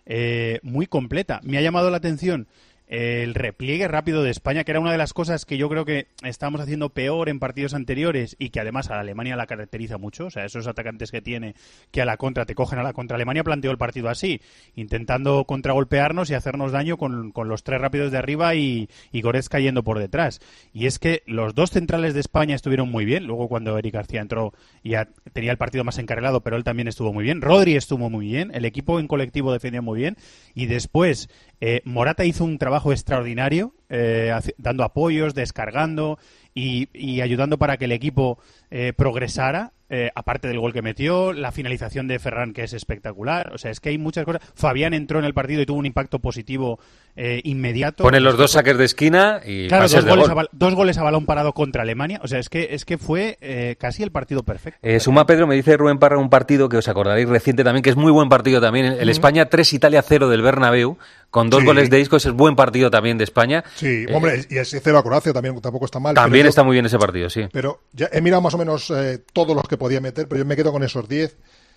eh, muy completa. Me ha llamado la atención el repliegue rápido de España, que era una de las cosas que yo creo que estábamos haciendo peor en partidos anteriores y que además a Alemania la caracteriza mucho. O sea, esos atacantes que tiene que a la contra te cogen a la contra. Alemania planteó el partido así, intentando contragolpearnos y hacernos daño con, con los tres rápidos de arriba y, y Goretzka yendo por detrás. Y es que los dos centrales de España estuvieron muy bien. Luego cuando Eric García entró ya tenía el partido más encarrilado, pero él también estuvo muy bien. Rodri estuvo muy bien. El equipo en colectivo defendió muy bien. Y después eh, Morata hizo un trabajo extraordinario, eh, dando apoyos, descargando y, y ayudando para que el equipo eh, progresara, eh, aparte del gol que metió, la finalización de Ferran, que es espectacular. O sea, es que hay muchas cosas. Fabián entró en el partido y tuvo un impacto positivo eh, inmediato. Ponen los dos saques de esquina y claro, pases dos de goles, gol. a, dos goles a balón parado contra Alemania. O sea, es que es que fue eh, casi el partido perfecto. Eh, suma Pedro, me dice Rubén Parra un partido que os acordaréis reciente también, que es muy buen partido también. El uh-huh. España tres, Italia cero del Bernabéu, con dos sí. goles de Isco. Ese es buen partido también de España. Sí, eh, hombre, y ese cero a Croacia también tampoco está mal. También yo, está muy bien ese partido, sí. Pero ya he mirado más o menos eh, todos los que podía meter, pero yo me quedo con esos diez.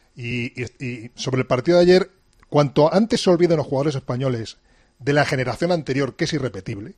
Y, y, y sobre el partido de ayer, cuanto antes se olviden los jugadores españoles de la generación anterior, que es irrepetible,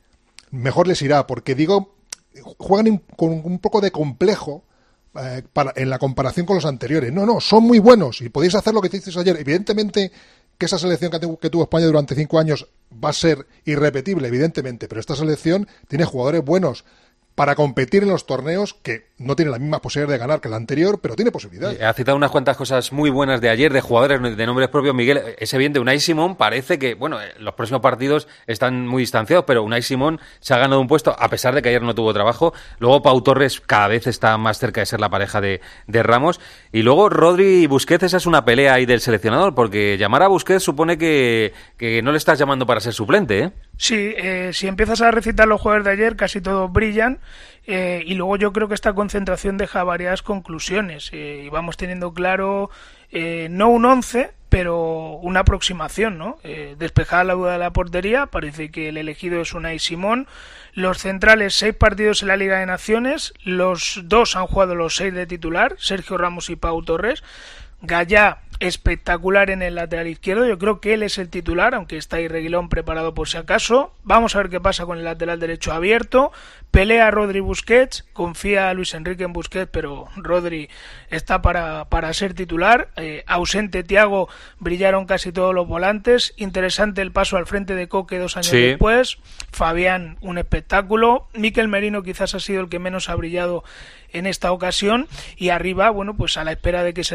mejor les irá, porque digo, juegan con un poco de complejo eh, para, en la comparación con los anteriores. No, no, son muy buenos y podéis hacer lo que hicisteis ayer. Evidentemente que esa selección que, que tuvo España durante cinco años va a ser irrepetible, evidentemente, pero esta selección tiene jugadores buenos para competir en los torneos que no tiene la misma posibilidad de ganar que la anterior, pero tiene posibilidades. Ha citado unas cuantas cosas muy buenas de ayer, de jugadores de nombres propios. Miguel, es evidente, Unai Simón parece que, bueno, los próximos partidos están muy distanciados, pero Unai Simón se ha ganado un puesto, a pesar de que ayer no tuvo trabajo. Luego Pau Torres cada vez está más cerca de ser la pareja de, de Ramos. Y luego Rodri y Busquets, esa es una pelea ahí del seleccionador, porque llamar a Busquets supone que, que no le estás llamando para ser suplente, ¿eh? Sí, eh, si empiezas a recitar los jugadores de ayer, casi todos brillan. Eh, y luego yo creo que esta concentración deja varias conclusiones eh, y vamos teniendo claro eh, no un once, pero una aproximación, ¿no? Eh, despejada la duda de la portería, parece que el elegido es Unai Simón. Los centrales, seis partidos en la Liga de Naciones, los dos han jugado los seis de titular, Sergio Ramos y Pau Torres. Gallá, espectacular en el lateral izquierdo, yo creo que él es el titular, aunque está ahí Reguilón preparado por si acaso. Vamos a ver qué pasa con el lateral derecho abierto. Pelea Rodri Busquets, confía a Luis Enrique en Busquets, pero Rodri está para, para ser titular. Eh, ausente Thiago, brillaron casi todos los volantes. Interesante el paso al frente de Coque dos años sí. después. Fabián, un espectáculo. Mikel Merino quizás ha sido el que menos ha brillado en esta ocasión, y arriba, bueno, pues a la espera de que se recupere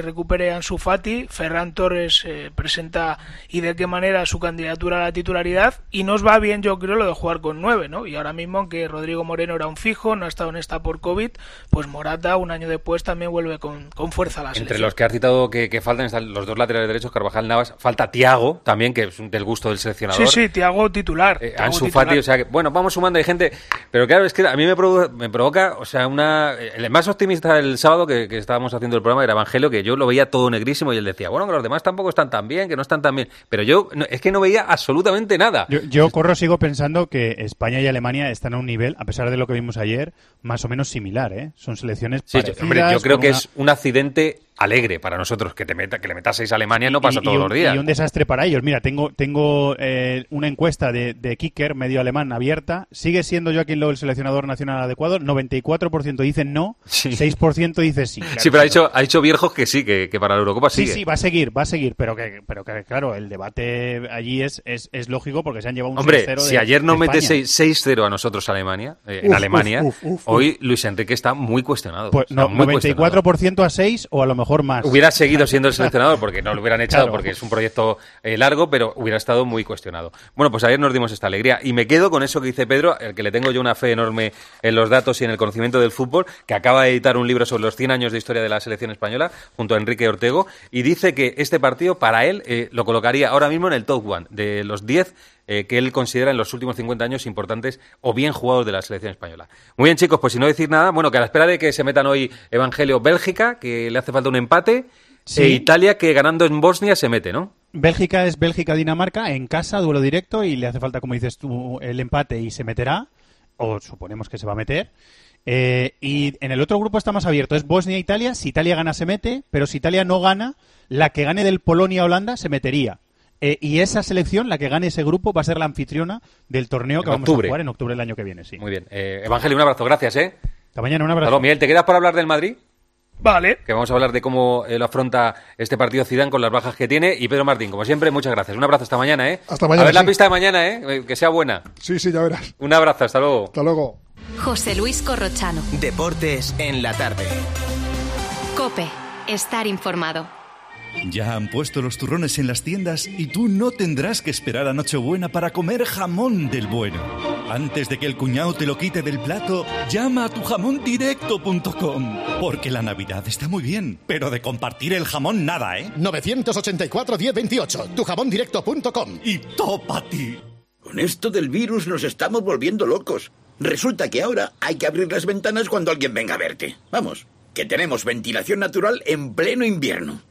de Ansu Fati, Ferran Torres eh, presenta y de qué manera su candidatura a la titularidad, y nos va bien, yo creo, lo de jugar con nueve, ¿no? Y ahora mismo, aunque Rodrigo Moreno era un fijo, no ha estado en esta por COVID, pues Morata un año después también vuelve con, con fuerza a la selección. Entre los que has citado que, que faltan están los dos laterales derechos, Carvajal, Navas, falta Thiago también, que es del gusto del seleccionador. Sí, sí, Thiago titular. Eh, Thiago Ansu titular. Fati, o sea, que, bueno, vamos sumando, hay gente, pero claro, es que a mí me provoca, me provoca o sea, una... El más optimista el sábado que, que estábamos haciendo el programa era Evangelio, que yo lo veía todo negrísimo y él decía, bueno, que los demás tampoco están tan bien, que no están tan bien, pero yo no, es que no veía absolutamente nada. Yo, yo corro, sigo pensando que España y Alemania están a un nivel, a pesar de lo que vimos ayer, más o menos similar, ¿eh? Son selecciones Sí, parecidas. yo, hombre, yo creo que una... es un accidente alegre para nosotros, que te meta, que le metas seis a Alemania no pasa y, todos y un, los días. Y un desastre para ellos. Mira, tengo tengo eh, una encuesta de, de Kicker, medio alemán, abierta. ¿Sigue siendo Joaquín Low el seleccionador nacional adecuado? noventa y cuatro por ciento dicen no, sí. seis por ciento dice sí. Claro, sí, pero ha dicho, ha dicho Vierjos que sí, que, que para la Eurocopa sigue. Sí, sí, va a seguir, va a seguir, pero que, pero que claro, el debate allí es, es, es lógico porque se han llevado un Hombre, seis cero de si ayer no de mete seis cero a nosotros a Alemania, eh, Uf, en Alemania, uf, uf, uf, hoy Luis Enrique está muy cuestionado. Pues o sea, no, muy noventa y cuatro por ciento a seis o a lo mejor más. Hubiera seguido siendo el seleccionador porque no lo hubieran echado Claro. porque es un proyecto eh, largo, pero hubiera estado muy cuestionado. Bueno, pues ayer nos dimos esta alegría y me quedo con eso que dice Pedro, el que le tengo yo una fe enorme en los datos y en el conocimiento del fútbol, que acaba de editar un libro sobre los cien años de historia de la selección española junto a Enrique Ortego, y dice que este partido para él eh, lo colocaría ahora mismo en el top one de los diez eh, que él considera en los últimos cincuenta años importantes o bien jugados de la selección española. Muy bien, chicos, pues si no decir nada, bueno, que a la espera de que se metan hoy Evangelio Bélgica, que le hace falta un empate, Sí. e Italia, que ganando en Bosnia se mete, ¿no? Bélgica es Bélgica-Dinamarca en casa, duelo directo, y le hace falta, como dices tú, el empate y se meterá, o suponemos que se va a meter. Eh, y en el otro grupo está más abierto, es Bosnia-Italia, si Italia gana se mete, pero si Italia no gana, la que gane del Polonia-Holanda se metería. Eh, y esa selección, la que gane ese grupo, va a ser la anfitriona del torneo que En vamos octubre. a jugar en octubre del año que viene, sí. Muy bien. Eh, Evangelio, un abrazo, gracias, ¿eh? Hasta mañana, un abrazo. Hasta luego, Miguel, ¿te quedas para hablar del Madrid? Vale. Que vamos a hablar de cómo eh, lo afronta este partido Zidane con las bajas que tiene. Y Pedro Martín, como siempre, muchas gracias. Un abrazo hasta mañana, ¿eh? Hasta mañana, A ver la sí. pista de mañana, ¿eh? Que sea buena. Sí, sí, ya verás. Un abrazo, hasta luego. Hasta luego. José Luis Corrochano. Deportes en la tarde. COPE. Estar informado. Ya han puesto los turrones en las tiendas y tú no tendrás que esperar a Nochebuena para comer jamón del bueno. Antes de que el cuñado te lo quite del plato, llama a tu jamón directo punto com. Porque la Navidad está muy bien, pero de compartir el jamón nada, ¿eh? nueve ocho cuatro, diez veintiocho, tu jamón directo punto com. Y topa ti. Con esto del virus nos estamos volviendo locos. Resulta que ahora hay que abrir las ventanas cuando alguien venga a verte. Vamos, que tenemos ventilación natural en pleno invierno.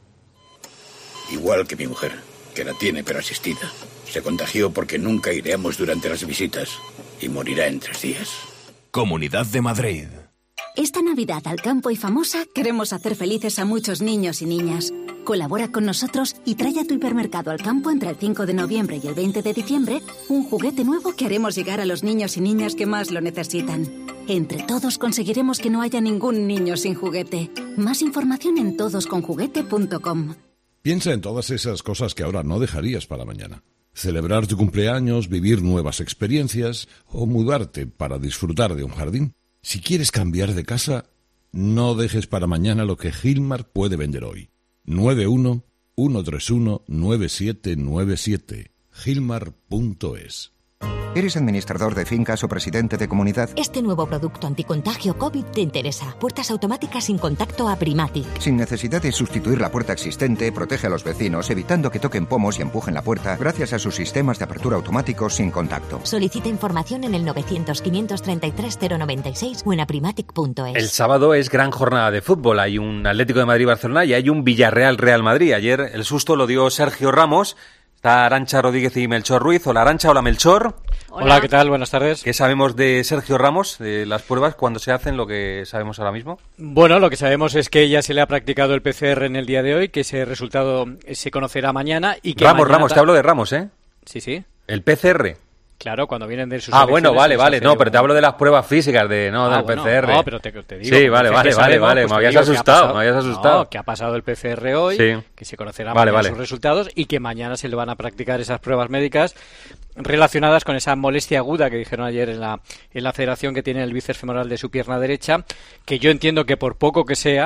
Igual que mi mujer, que la tiene pero asistida. Se contagió porque nunca aireamos durante las visitas y morirá en tres días. Comunidad de Madrid. Esta Navidad al Campo y Famosa queremos hacer felices a muchos niños y niñas. Colabora con nosotros y trae a tu hipermercado al Campo entre el cinco de noviembre y el veinte de diciembre un juguete nuevo que haremos llegar a los niños y niñas que más lo necesitan. Entre todos conseguiremos que no haya ningún niño sin juguete. Más información en todos con juguete punto com. Piensa en todas esas cosas que ahora no dejarías para mañana. Celebrar tu cumpleaños, vivir nuevas experiencias o mudarte para disfrutar de un jardín. Si quieres cambiar de casa, no dejes para mañana lo que Gilmar puede vender hoy. nueve uno, uno tres uno, nueve siete nueve siete. Gilmar punto es. ¿Eres administrador de fincas o presidente de comunidad? Este nuevo producto anticontagio COVID te interesa. Puertas automáticas sin contacto a Primatic. Sin necesidad de sustituir la puerta existente, protege a los vecinos, evitando que toquen pomos y empujen la puerta, gracias a sus sistemas de apertura automáticos sin contacto. Solicita información en el novecientos, quinientos treinta y tres, cero noventa y seis o en aprimatic punto es. El sábado es gran jornada de fútbol. Hay un Atlético de Madrid-Barcelona y hay un Villarreal-Real Madrid. Ayer el susto lo dio Sergio Ramos. Está Arantxa Rodríguez y Melchor Ruiz. Hola Arantxa, hola Melchor. Hola. Hola, ¿qué tal? Buenas tardes. ¿Qué sabemos de Sergio Ramos, de las pruebas, cuándo se hacen, lo que sabemos ahora mismo? Bueno, lo que sabemos es que ya se le ha practicado el P C R en el día de hoy, que ese resultado se conocerá mañana y que Ramos, mañana Ramos, ta- te hablo de Ramos, ¿eh? Sí, sí. El P C R. Claro, cuando vienen de sus Ah, bueno, selecciones vale, se les vale. hace No, pero un- te hablo de las pruebas físicas, de no Ah, del bueno, P C R. No, pero te, te digo. Sí, como vale, dices vale, que vale, sabemos, vale. pues Me te habías digo que ha asustado, pasado- me habías asustado. No, que ha pasado el P C R hoy, Sí. que se conocerán Vale, mañana vale. sus resultados y que mañana se le van a practicar esas pruebas médicas relacionadas con esa molestia aguda que dijeron ayer en la, en la federación que tiene el bíceps femoral de su pierna derecha, que yo entiendo que por poco que sea,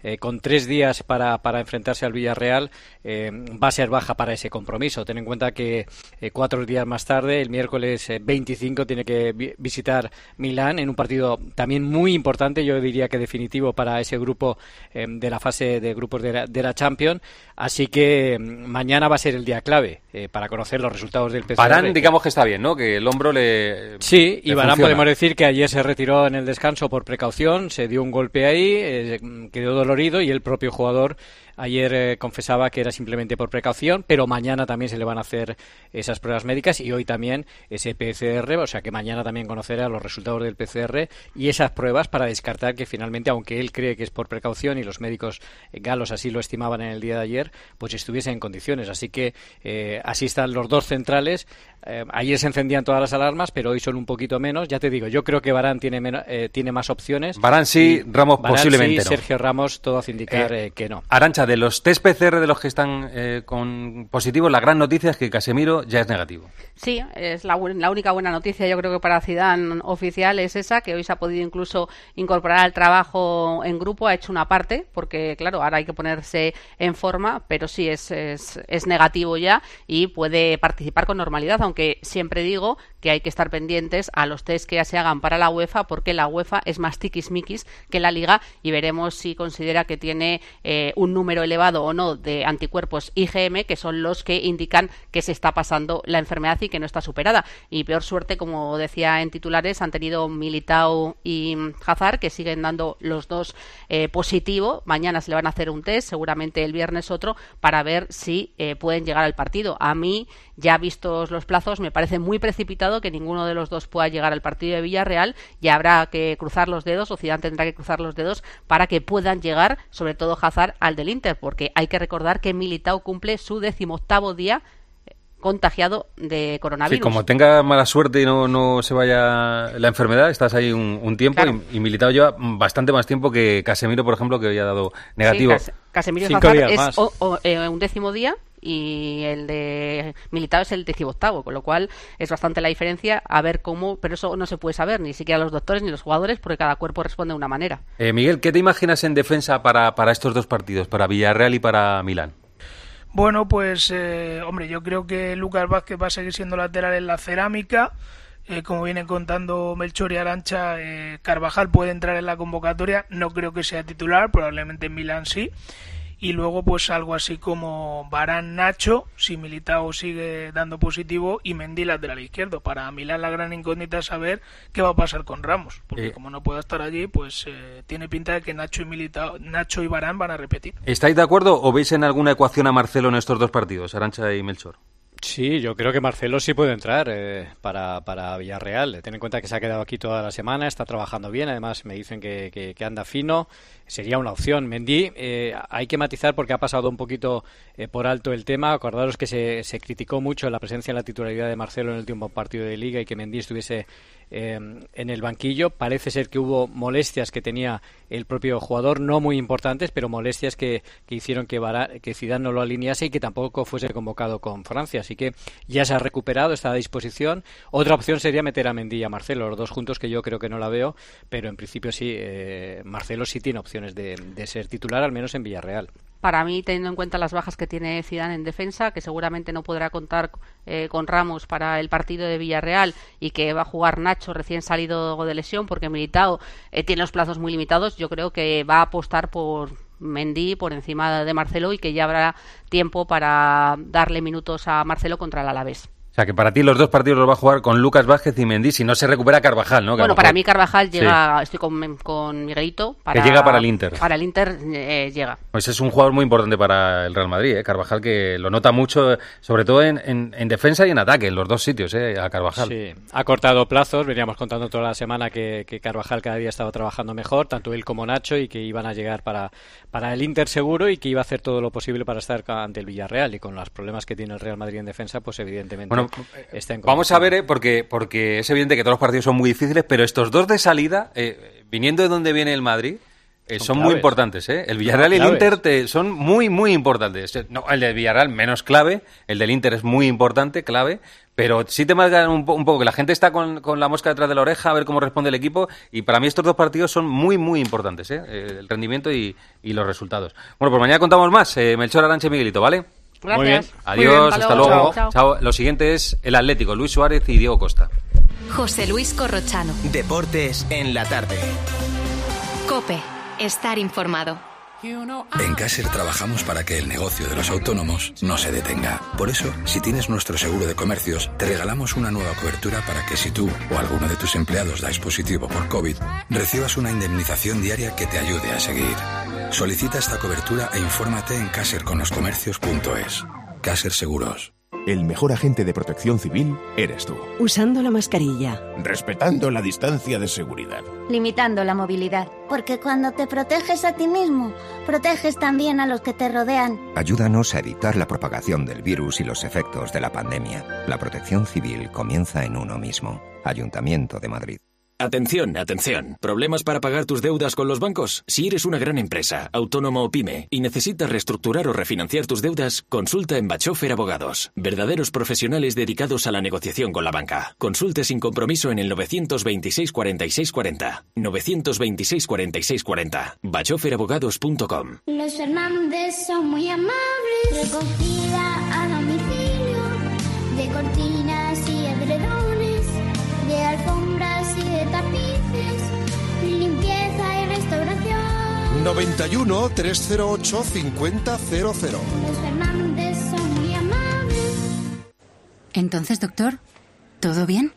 eh, con tres días para, para enfrentarse al Villarreal, eh, va a ser baja para ese compromiso. Ten en cuenta que eh, cuatro días más tarde, el miércoles eh, veinticinco, tiene que vi- visitar Milán en un partido también muy importante, yo diría que definitivo para ese grupo eh, de la fase de grupos de la, de la Champions. Así que mañana va a ser el día clave eh, para conocer los resultados del P C R. Varane, digamos que está bien, ¿no? Que el hombro le Sí, y le Varane funciona. podemos decir que ayer se retiró en el descanso por precaución, se dio un golpe ahí, eh, quedó dolorido y el propio jugador ayer eh, confesaba que era simplemente por precaución, pero mañana también se le van a hacer esas pruebas médicas y hoy también ese P C R, o sea que mañana también conocerá los resultados del P C R y esas pruebas para descartar que finalmente, aunque él cree que es por precaución y los médicos eh, galos así lo estimaban en el día de ayer, pues estuviese en condiciones. Así que eh, así están los dos centrales. Eh, ayer se encendían todas las alarmas, pero hoy son un poquito menos. Ya te digo, yo creo que Varane tiene, men- eh, tiene más opciones. Varane sí, Y Ramos Varane posiblemente sí, no. Sergio Ramos, todo hace indicar eh, que no. Arantxa, de los test P C R de los que están eh, con positivos, la gran noticia es que Casemiro ya es negativo. Sí, es la, bu- la única buena noticia, yo creo que para Zidane oficial es esa, que hoy se ha podido incluso incorporar al trabajo en grupo, ha hecho una parte, porque claro, ahora hay que ponerse en forma, pero sí es, es, es negativo ya y puede participar con normalidad, aunque siempre digo que hay que estar pendientes a los test que ya se hagan para la UEFA, porque la UEFA es más tiquismiquis que la Liga y veremos si considera que tiene eh, un número elevado o no de anticuerpos I G M, que son los que indican que se está pasando la enfermedad y que no está superada. Y peor suerte, como decía en titulares, han tenido Militao y Hazard, que siguen dando los dos eh, positivo. Mañana se le van a hacer un test, seguramente el viernes otro, para ver si eh, pueden llegar al partido. A mí, ya vistos los plazos, me parece muy precipitado que ninguno de los dos pueda llegar al partido de Villarreal y habrá que cruzar los dedos, o Zidane tendrá que cruzar los dedos para que puedan llegar, sobre todo Hazard, al del Inter, porque hay que recordar que Militao cumple su decimoctavo día contagiado de coronavirus. Sí, como tenga mala suerte y no, no se vaya la enfermedad, estás ahí un, un tiempo. Claro. y, y Militao lleva bastante más tiempo que Casemiro, por ejemplo, que hoy ha dado negativo. Sí, Cas- Casemiro Cinco Hazard días es más. o- o, eh, un décimo día y el de Militao es el decimoctavo, con lo cual es bastante la diferencia, a ver cómo, pero eso no se puede saber, ni siquiera los doctores ni los jugadores, porque cada cuerpo responde de una manera. Eh, Miguel, ¿qué te imaginas en defensa para, para estos dos partidos, para Villarreal y para Milán? Bueno, pues, eh, hombre, yo creo que Lucas Vázquez va a seguir siendo lateral en la Cerámica. Eh, como vienen contando Melchor y Arantxa, eh, Carvajal puede entrar en la convocatoria. No creo que sea titular, probablemente en Milán sí. Y luego, pues, algo así como Varane, Nacho, si Militao sigue dando positivo, y Mendy lateral izquierdo. Para Milán la gran incógnita es saber qué va a pasar con Ramos. Porque Eh. como no pueda estar allí, pues eh, tiene pinta de que Nacho y Militao, Nacho y Varane van a repetir. ¿Estáis de acuerdo o veis en alguna ecuación a Marcelo en estos dos partidos, Arantxa y Melchor? Sí, yo creo que Marcelo sí puede entrar eh, para, para Villarreal. Ten en cuenta que se ha quedado aquí toda la semana, está trabajando bien, además me dicen que, que, que anda fino, sería una opción. Mendy, eh, hay que matizar porque ha pasado un poquito eh, por alto el tema. Acordaros que se, se criticó mucho la presencia en la titularidad de Marcelo en el último partido de Liga y que Mendy estuviese eh, en el banquillo. Parece ser que hubo molestias que tenía el propio jugador, no muy importantes, pero molestias que, que hicieron que, Vara, que Zidane no lo alinease y que tampoco fuese convocado con Francia. Así que ya se ha recuperado, está a disposición. Otra opción sería meter a Mendy y a Marcelo, los dos juntos, que yo creo que no la veo, pero en principio sí, eh, Marcelo sí tiene opciones de, de ser titular, al menos en Villarreal. Para mí, teniendo en cuenta las bajas que tiene Zidane en defensa, que seguramente no podrá contar eh, con Ramos para el partido de Villarreal y que va a jugar Nacho recién salido de lesión porque Militao eh, tiene los plazos muy limitados, yo creo que va a apostar por Mendy por encima de Marcelo y que ya habrá tiempo para darle minutos a Marcelo contra el Alavés. O sea, que para ti los dos partidos los va a jugar con Lucas Vázquez y Mendy, si no se recupera Carvajal, ¿no? Que Bueno, a lo para mejor- mí Carvajal llega, Sí. estoy con, con Miguelito. Para, Que llega para el Inter. Para el Inter eh, llega. Pues es un jugador muy importante para el Real Madrid, ¿eh? Carvajal, que lo nota mucho, sobre todo en, en, en defensa y en ataque, en los dos sitios, ¿eh? A Carvajal. Sí, ha cortado plazos, veníamos contando toda la semana que, que Carvajal cada día estaba trabajando mejor, tanto él como Nacho, y que iban a llegar para, para el Inter seguro y que iba a hacer todo lo posible para estar ante el Villarreal, y con los problemas que tiene el Real Madrid en defensa, pues evidentemente Bueno, está en Vamos a ver, ¿eh? porque, porque es evidente que todos los partidos son muy difíciles, pero estos dos de salida, eh, viniendo de donde viene el Madrid, Eh, son, son muy importantes, ¿eh? El Villarreal y el Inter te, son muy, muy importantes. No, el del Villarreal menos clave, el del Inter es muy importante, clave, pero sí te marcan un, po- un poco que la gente está con, con la mosca detrás de la oreja a ver cómo responde el equipo, y para mí estos dos partidos son muy, muy importantes, ¿eh? El rendimiento y, y los resultados. Bueno, pues mañana contamos más. Eh, Melchor, Arantxa y Miguelito, ¿vale? Gracias. Muy bien. Adiós, Muy bien. hasta luego. Chao. Chao. Chao. Lo siguiente es el Atlético, Luis Suárez y Diego Costa. José Luis Corrochano. Deportes en la tarde. COPE. Estar informado. En Caser trabajamos para que el negocio de los autónomos no se detenga. Por eso, si tienes nuestro seguro de comercios, te regalamos una nueva cobertura para que si tú o alguno de tus empleados dais positivo por COVID, recibas una indemnización diaria que te ayude a seguir. Solicita esta cobertura e infórmate en caser con los comercios punto es. Caser Seguros. El mejor agente de protección civil eres tú. Usando la mascarilla. Respetando la distancia de seguridad. Limitando la movilidad. Porque cuando te proteges a ti mismo, proteges también a los que te rodean. Ayúdanos a evitar la propagación del virus y los efectos de la pandemia. La protección civil comienza en uno mismo. Ayuntamiento de Madrid. Atención, atención. ¿Problemas para pagar tus deudas con los bancos? Si eres una gran empresa, autónomo o pyme y necesitas reestructurar o refinanciar tus deudas, consulta en Bachofer Abogados. Verdaderos profesionales dedicados a la negociación con la banca. Consulte sin compromiso en el novecientos veintiséis cuarenta y seis cuarenta. novecientos veintiséis cuarenta y seis cuarenta. bachofer abogados punto com. Los Fernández son muy amables. Recogida a domicilio de cortinas y edredones, de alfombras y de tapices, limpieza y restauración. noventa y uno, trescientos ocho, cincuenta cero cero. Los Fernández son muy amables. Entonces, doctor, ¿todo bien?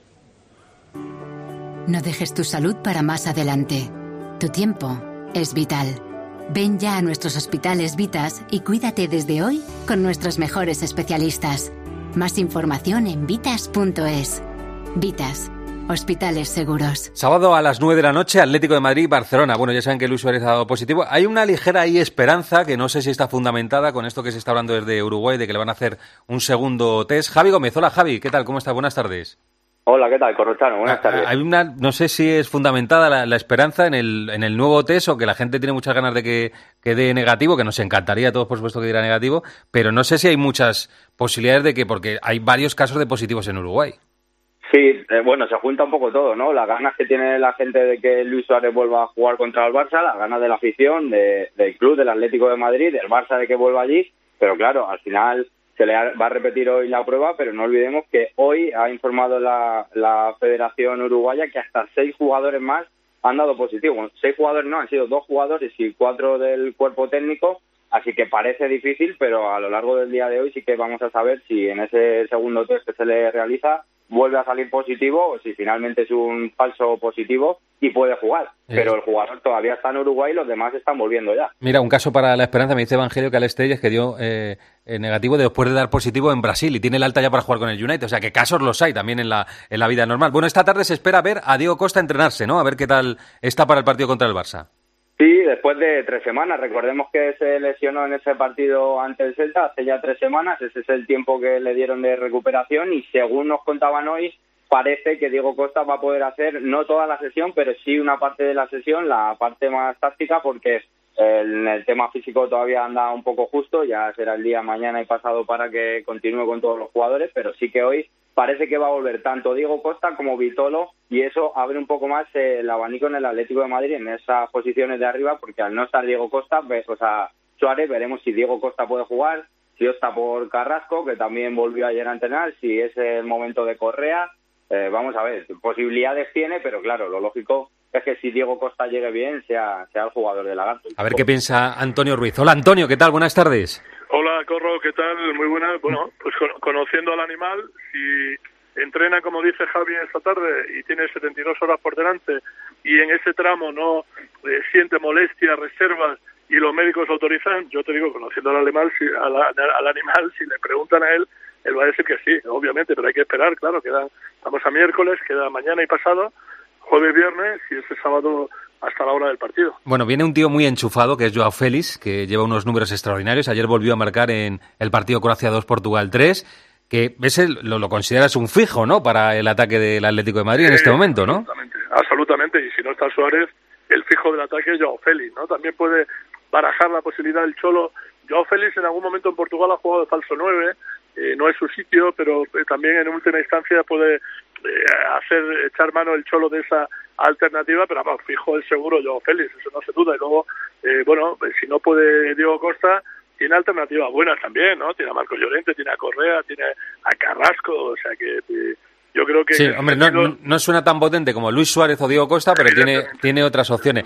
No dejes tu salud para más adelante. Tu tiempo es vital. Ven ya a nuestros hospitales Vitas y cuídate desde hoy con nuestros mejores especialistas. Más información en vitas punto es. Vitas. Hospitales seguros. Sábado a las nueve de la noche, Atlético de Madrid, Barcelona. Bueno, ya saben que Luis Suárez ha dado positivo. Hay una ligera ahí esperanza, que no sé si está fundamentada con esto que se está hablando desde Uruguay, de que le van a hacer un segundo test. Javi Gómez, hola Javi, ¿qué tal? ¿Cómo estás? Buenas tardes. Hola, ¿qué tal? Corrochano, buenas tardes. Hay una, no sé si es fundamentada la, la esperanza en el, en el nuevo test, o que la gente tiene muchas ganas de que, que dé negativo, que nos encantaría a todos, por supuesto, que diera negativo, pero no sé si hay muchas posibilidades de que, porque hay varios casos de positivos en Uruguay. Sí, eh, bueno, se junta un poco todo, ¿no? Las ganas que tiene la gente de que Luis Suárez vuelva a jugar contra el Barça, las ganas de la afición, de, del club, del Atlético de Madrid, del Barça de que vuelva allí, pero claro, al final se le va a repetir hoy la prueba, pero no olvidemos que hoy ha informado la, la Federación Uruguaya que hasta seis jugadores más han dado positivo. Bueno, seis jugadores no, han sido dos jugadores y cuatro del cuerpo técnico, así que parece difícil, pero a lo largo del día de hoy sí que vamos a saber si en ese segundo test que se le realiza vuelve a salir positivo o si finalmente es un falso positivo y puede jugar. Eh. Pero el jugador todavía está en Uruguay y los demás están volviendo ya. Mira, un caso para la esperanza, me dice Evangelio que Alex Telles, que dio eh, eh, negativo después de dar positivo en Brasil y tiene el alta ya para jugar con el United. O sea que casos los hay también en la, en la vida normal. Bueno, esta tarde se espera ver a Diego Costa entrenarse, ¿no? A ver qué tal está para el partido contra el Barça. Sí, después de tres semanas. Recordemos que se lesionó en ese partido ante el Celta hace ya tres semanas. Ese es el tiempo que le dieron de recuperación y según nos contaban hoy, parece que Diego Costa va a poder hacer no toda la sesión, pero sí una parte de la sesión, la parte más táctica, porque en el tema físico todavía anda un poco justo. Ya será el día mañana y pasado para que continúe con todos los jugadores, pero sí que hoy parece que va a volver tanto Diego Costa como Vitolo y eso abre un poco más el abanico en el Atlético de Madrid en esas posiciones de arriba, porque al no estar Diego Costa, ves, o sea, Suárez, veremos si Diego Costa puede jugar, si opta por Carrasco, que también volvió ayer a entrenar, si es el momento de Correa. Eh, vamos a ver, posibilidades tiene, pero claro, lo lógico es que si Diego Costa llegue bien, sea, sea el jugador de Lagarto. A ver qué piensa Antonio Ruiz. Hola Antonio, ¿qué tal? Buenas tardes. Hola Corro, ¿qué tal? Muy buenas. Bueno, pues con, conociendo al animal, si entrena como dice Javi esta tarde y tiene setenta y dos horas por delante y en ese tramo no eh, siente molestias, reservas y los médicos autorizan, yo te digo, conociendo al animal, si, al, al animal, si le preguntan a él, él va a decir que sí, obviamente, pero hay que esperar, claro, quedan, estamos a miércoles, queda mañana y pasado, jueves, viernes y ese sábado hasta la hora del partido. Bueno, viene un tío muy enchufado, que es Joao Félix, que lleva unos números extraordinarios. Ayer volvió a marcar en el partido Croacia dos, Portugal tres, que ese lo, lo consideras un fijo, ¿no?, para el ataque del Atlético de Madrid en este momento, ¿no? Absolutamente, absolutamente, y si no está Suárez, el fijo del ataque, Joao Félix, ¿no? También puede barajar la posibilidad del Cholo. Joao Félix en algún momento en Portugal ha jugado de falso nueve, eh, no es su sitio, pero eh, también en última instancia puede eh, hacer echar mano el Cholo de esa alternativa, pero vamos, fijo el seguro Joao Félix, eso no se duda. Y luego, eh, bueno, pues, si no puede Diego Costa, tiene alternativas buenas también, ¿no? Tiene a Marco Llorente, tiene a Correa, tiene a Carrasco, o sea que eh, yo creo que... Sí, hombre, no, no, no suena tan potente como Luis Suárez o Diego Costa, pero tiene, tiene otras opciones.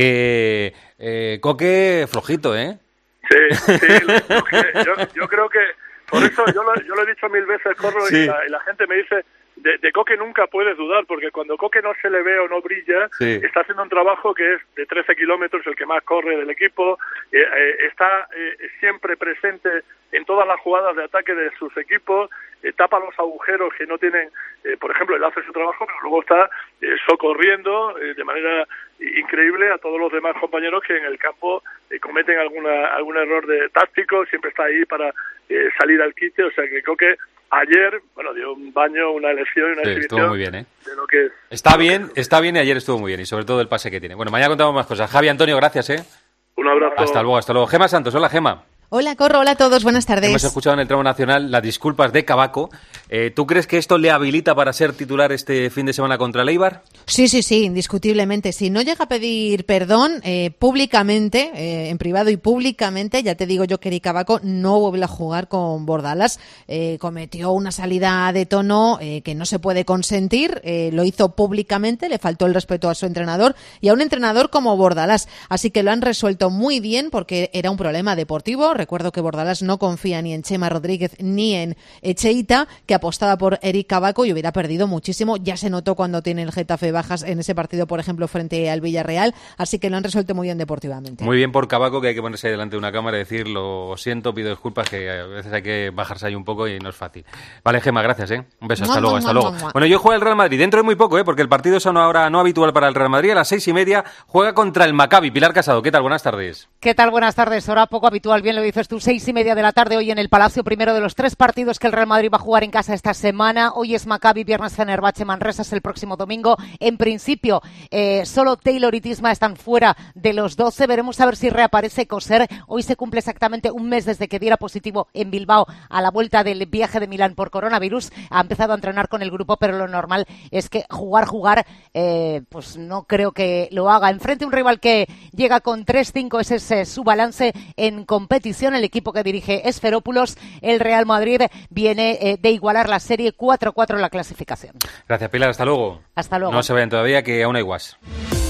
Que eh, Coque flojito, ¿eh? Sí, sí, lo que, yo, yo creo que, por eso yo lo, yo lo he dicho mil veces, Corro, sí. y, la, y la gente me dice, de, de Coque nunca puedes dudar, porque cuando Coque no se le ve o no brilla, sí. está haciendo un trabajo que es de trece kilómetros, el que más corre del equipo, eh, eh, está eh, siempre presente en todas las jugadas de ataque de sus equipos, eh, tapa los agujeros que no tienen, eh, por ejemplo, él hace su trabajo, pero luego está eh, socorriendo eh, de manera increíble a todos los demás compañeros que en el campo eh, cometen alguna algún error de táctico, siempre está ahí para eh, salir al quite, o sea que creo que ayer, bueno, dio un baño, una elección y una sí, exhibición estuvo muy bien, ¿eh? de lo que está bien, que... está bien y ayer estuvo muy bien, y sobre todo el pase que tiene. Bueno, mañana contamos más cosas. Javi, Antonio, gracias, ¿eh? Un abrazo. Hasta luego, hasta luego. Gema Santos, hola Gema. Hola, Corro, hola a todos, buenas tardes. Hemos escuchado en el tramo nacional las disculpas de Cabaco. Eh, ¿Tú crees que esto le habilita para ser titular este fin de semana contra el Eibar? Sí, sí, sí, indiscutiblemente. Si no llega a pedir perdón eh, públicamente, eh, en privado y públicamente, ya te digo yo que Eric Cabaco no vuelve a jugar con Bordalas. Eh, cometió una salida de tono eh, que no se puede consentir, eh, lo hizo públicamente, le faltó el respeto a su entrenador y a un entrenador como Bordalas. Así que lo han resuelto muy bien porque era un problema deportivo. Recuerdo que Bordalas no confía ni en Chema Rodríguez ni en Echeita, que apostaba por Eric Cabaco y hubiera perdido muchísimo. Ya se notó cuando tiene el Getafe bajas en ese partido, por ejemplo, frente al Villarreal. Así que lo han resuelto muy bien deportivamente. Muy bien por Cabaco, que hay que ponerse ahí delante de una cámara y decir, lo siento, pido disculpas, que a veces hay que bajarse ahí un poco y no es fácil. Vale, Gema, gracias, ¿eh? Un beso, hasta no, luego, no, hasta no, luego. no, no. Bueno, yo juego el Real Madrid dentro de muy poco, ¿eh? Porque el partido es una hora no habitual para el Real Madrid. A las seis y media juega contra el Maccabi. Pilar Casado, ¿qué tal? Buenas tardes. ¿Qué tal? Buenas tardes. Hora poco habitual, bien lo dices tú, seis y media de la tarde hoy en el Palacio, primero de los tres partidos que el Real Madrid va a jugar en casa esta semana. Hoy es Maccabi, viernes Fenerbahce, Manresa es el próximo domingo. En principio, eh, solo Taylor y Tisma están fuera de los doce. Veremos a ver si reaparece Coser. Hoy se cumple exactamente un mes desde que diera positivo en Bilbao a la vuelta del viaje de Milán por coronavirus. Ha empezado a entrenar con el grupo, pero lo normal es que jugar, jugar, eh, pues no creo que lo haga. Enfrente un rival que llega con tres cinco, ese es eh, su balance en competición. El equipo que dirige Esferópulos. El Real Madrid viene eh, de igualar la serie cuatro cuatro en la clasificación. Gracias, Pilar. Hasta luego. Hasta luego. No se vayan todavía, que aún hay guas.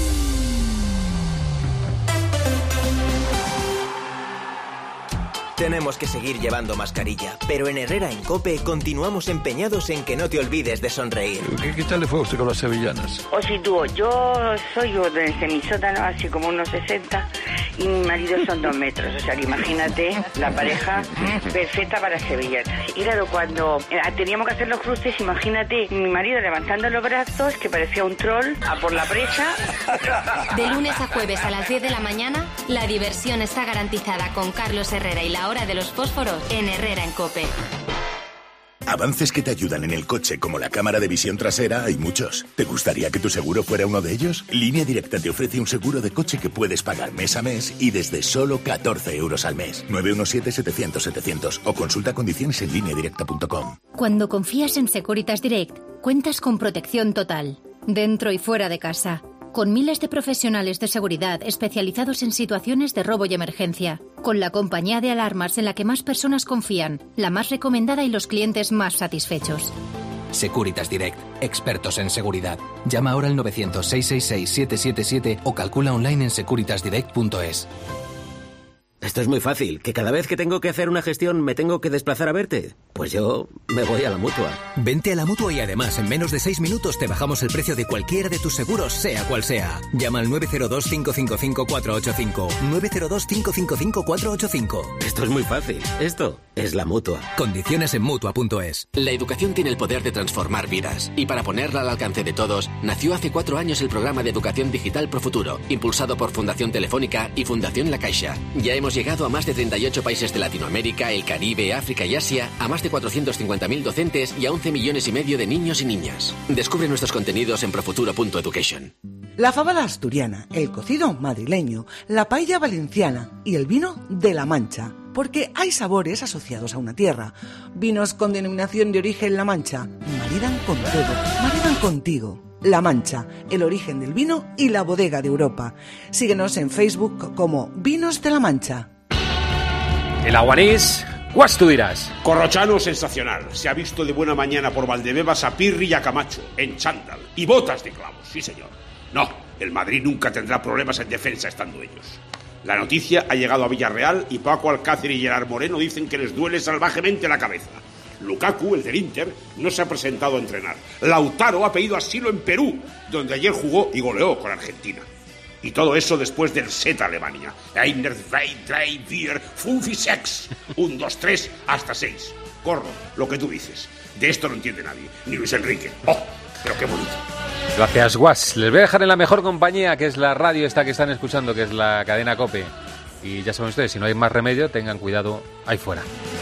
Tenemos que seguir llevando mascarilla, pero en Herrera en COPE continuamos empeñados en que no te olvides de sonreír. ¿Qué, qué tal le fue a usted con las sevillanas? O si tú, yo soy de semisótano, así como unos sesenta, y mi marido son dos metros, o sea que imagínate la pareja perfecta para sevillanas. Y claro, cuando eh, teníamos que hacer los cruces, imagínate mi marido levantando los brazos, que parecía un troll, a por la presa. De lunes a jueves a las diez de la mañana, la diversión está garantizada con Carlos Herrera y la hora de los fósforos en Herrera en COPE. Avances que te ayudan en el coche, como la cámara de visión trasera, hay muchos. ¿Te gustaría que tu seguro fuera uno de ellos? Línea Directa te ofrece un seguro de coche que puedes pagar mes a mes y desde solo catorce euros al mes. nueve uno siete, setecientos, setecientos o consulta condiciones en línea directa punto com. Cuando confías en Securitas Direct, cuentas con protección total, dentro y fuera de casa, con miles de profesionales de seguridad especializados en situaciones de robo y emergencia, con la compañía de alarmas en la que más personas confían, la más recomendada y los clientes más satisfechos. Securitas Direct, expertos en seguridad. Llama ahora al novecientos, seiscientos sesenta y seis, siete siete siete o calcula online en securitas direct punto es. Esto es muy fácil, que cada vez que tengo que hacer una gestión me tengo que desplazar a verte. Pues yo me voy a la Mutua. Vente a la Mutua y además en menos de seis minutos te bajamos el precio de cualquiera de tus seguros, sea cual sea. Llama al nueve cero dos, cinco cinco cinco, cuatro ocho cinco. nueve cero dos, cinco cinco cinco, cuatro ocho cinco. Esto es muy fácil. Esto es la Mutua. Condiciones en Mutua punto es. La educación tiene el poder de transformar vidas. Y para ponerla al alcance de todos, nació hace cuatro años el programa de educación digital Profuturo, impulsado por Fundación Telefónica y Fundación La Caixa. Ya hemos llegado a más de treinta y ocho países de Latinoamérica, el Caribe, África y Asia, a más de cuatrocientos cincuenta mil docentes y a once millones y medio de niños y niñas. Descubre nuestros contenidos en profuturo punto education. La fabada asturiana, el cocido madrileño, la paella valenciana y el vino de La Mancha. Porque hay sabores asociados a una tierra. Vinos con denominación de origen La Mancha maridan con todo, maridan contigo. La Mancha, el origen del vino y la bodega de Europa. Síguenos en Facebook como Vinos de La Mancha. El aguanís, ¿cuás tú dirás? Corrochano sensacional. Se ha visto de buena mañana por Valdebebas a Pirri y a Camacho, en chándal y botas de clavos, sí señor. No, el Madrid nunca tendrá problemas en defensa estando ellos. La noticia ha llegado a Villarreal y Paco Alcácer y Gerard Moreno dicen que les duele salvajemente la cabeza. Lukaku, el del Inter, no se ha presentado a entrenar. Lautaro ha pedido asilo en Perú, donde ayer jugó y goleó con Argentina. Y todo eso después del set a Alemania. Einer, zwei, drei, vier, fünf y sechs. Un, dos, tres, hasta seis. Corro, lo que tú dices. De esto no entiende nadie, ni Luis Enrique. ¡Oh, pero qué bonito! Gracias, Guas. Les voy a dejar en la mejor compañía, que es la radio esta que están escuchando, que es la cadena COPE. Y ya saben ustedes, si no hay más remedio, tengan cuidado ahí fuera.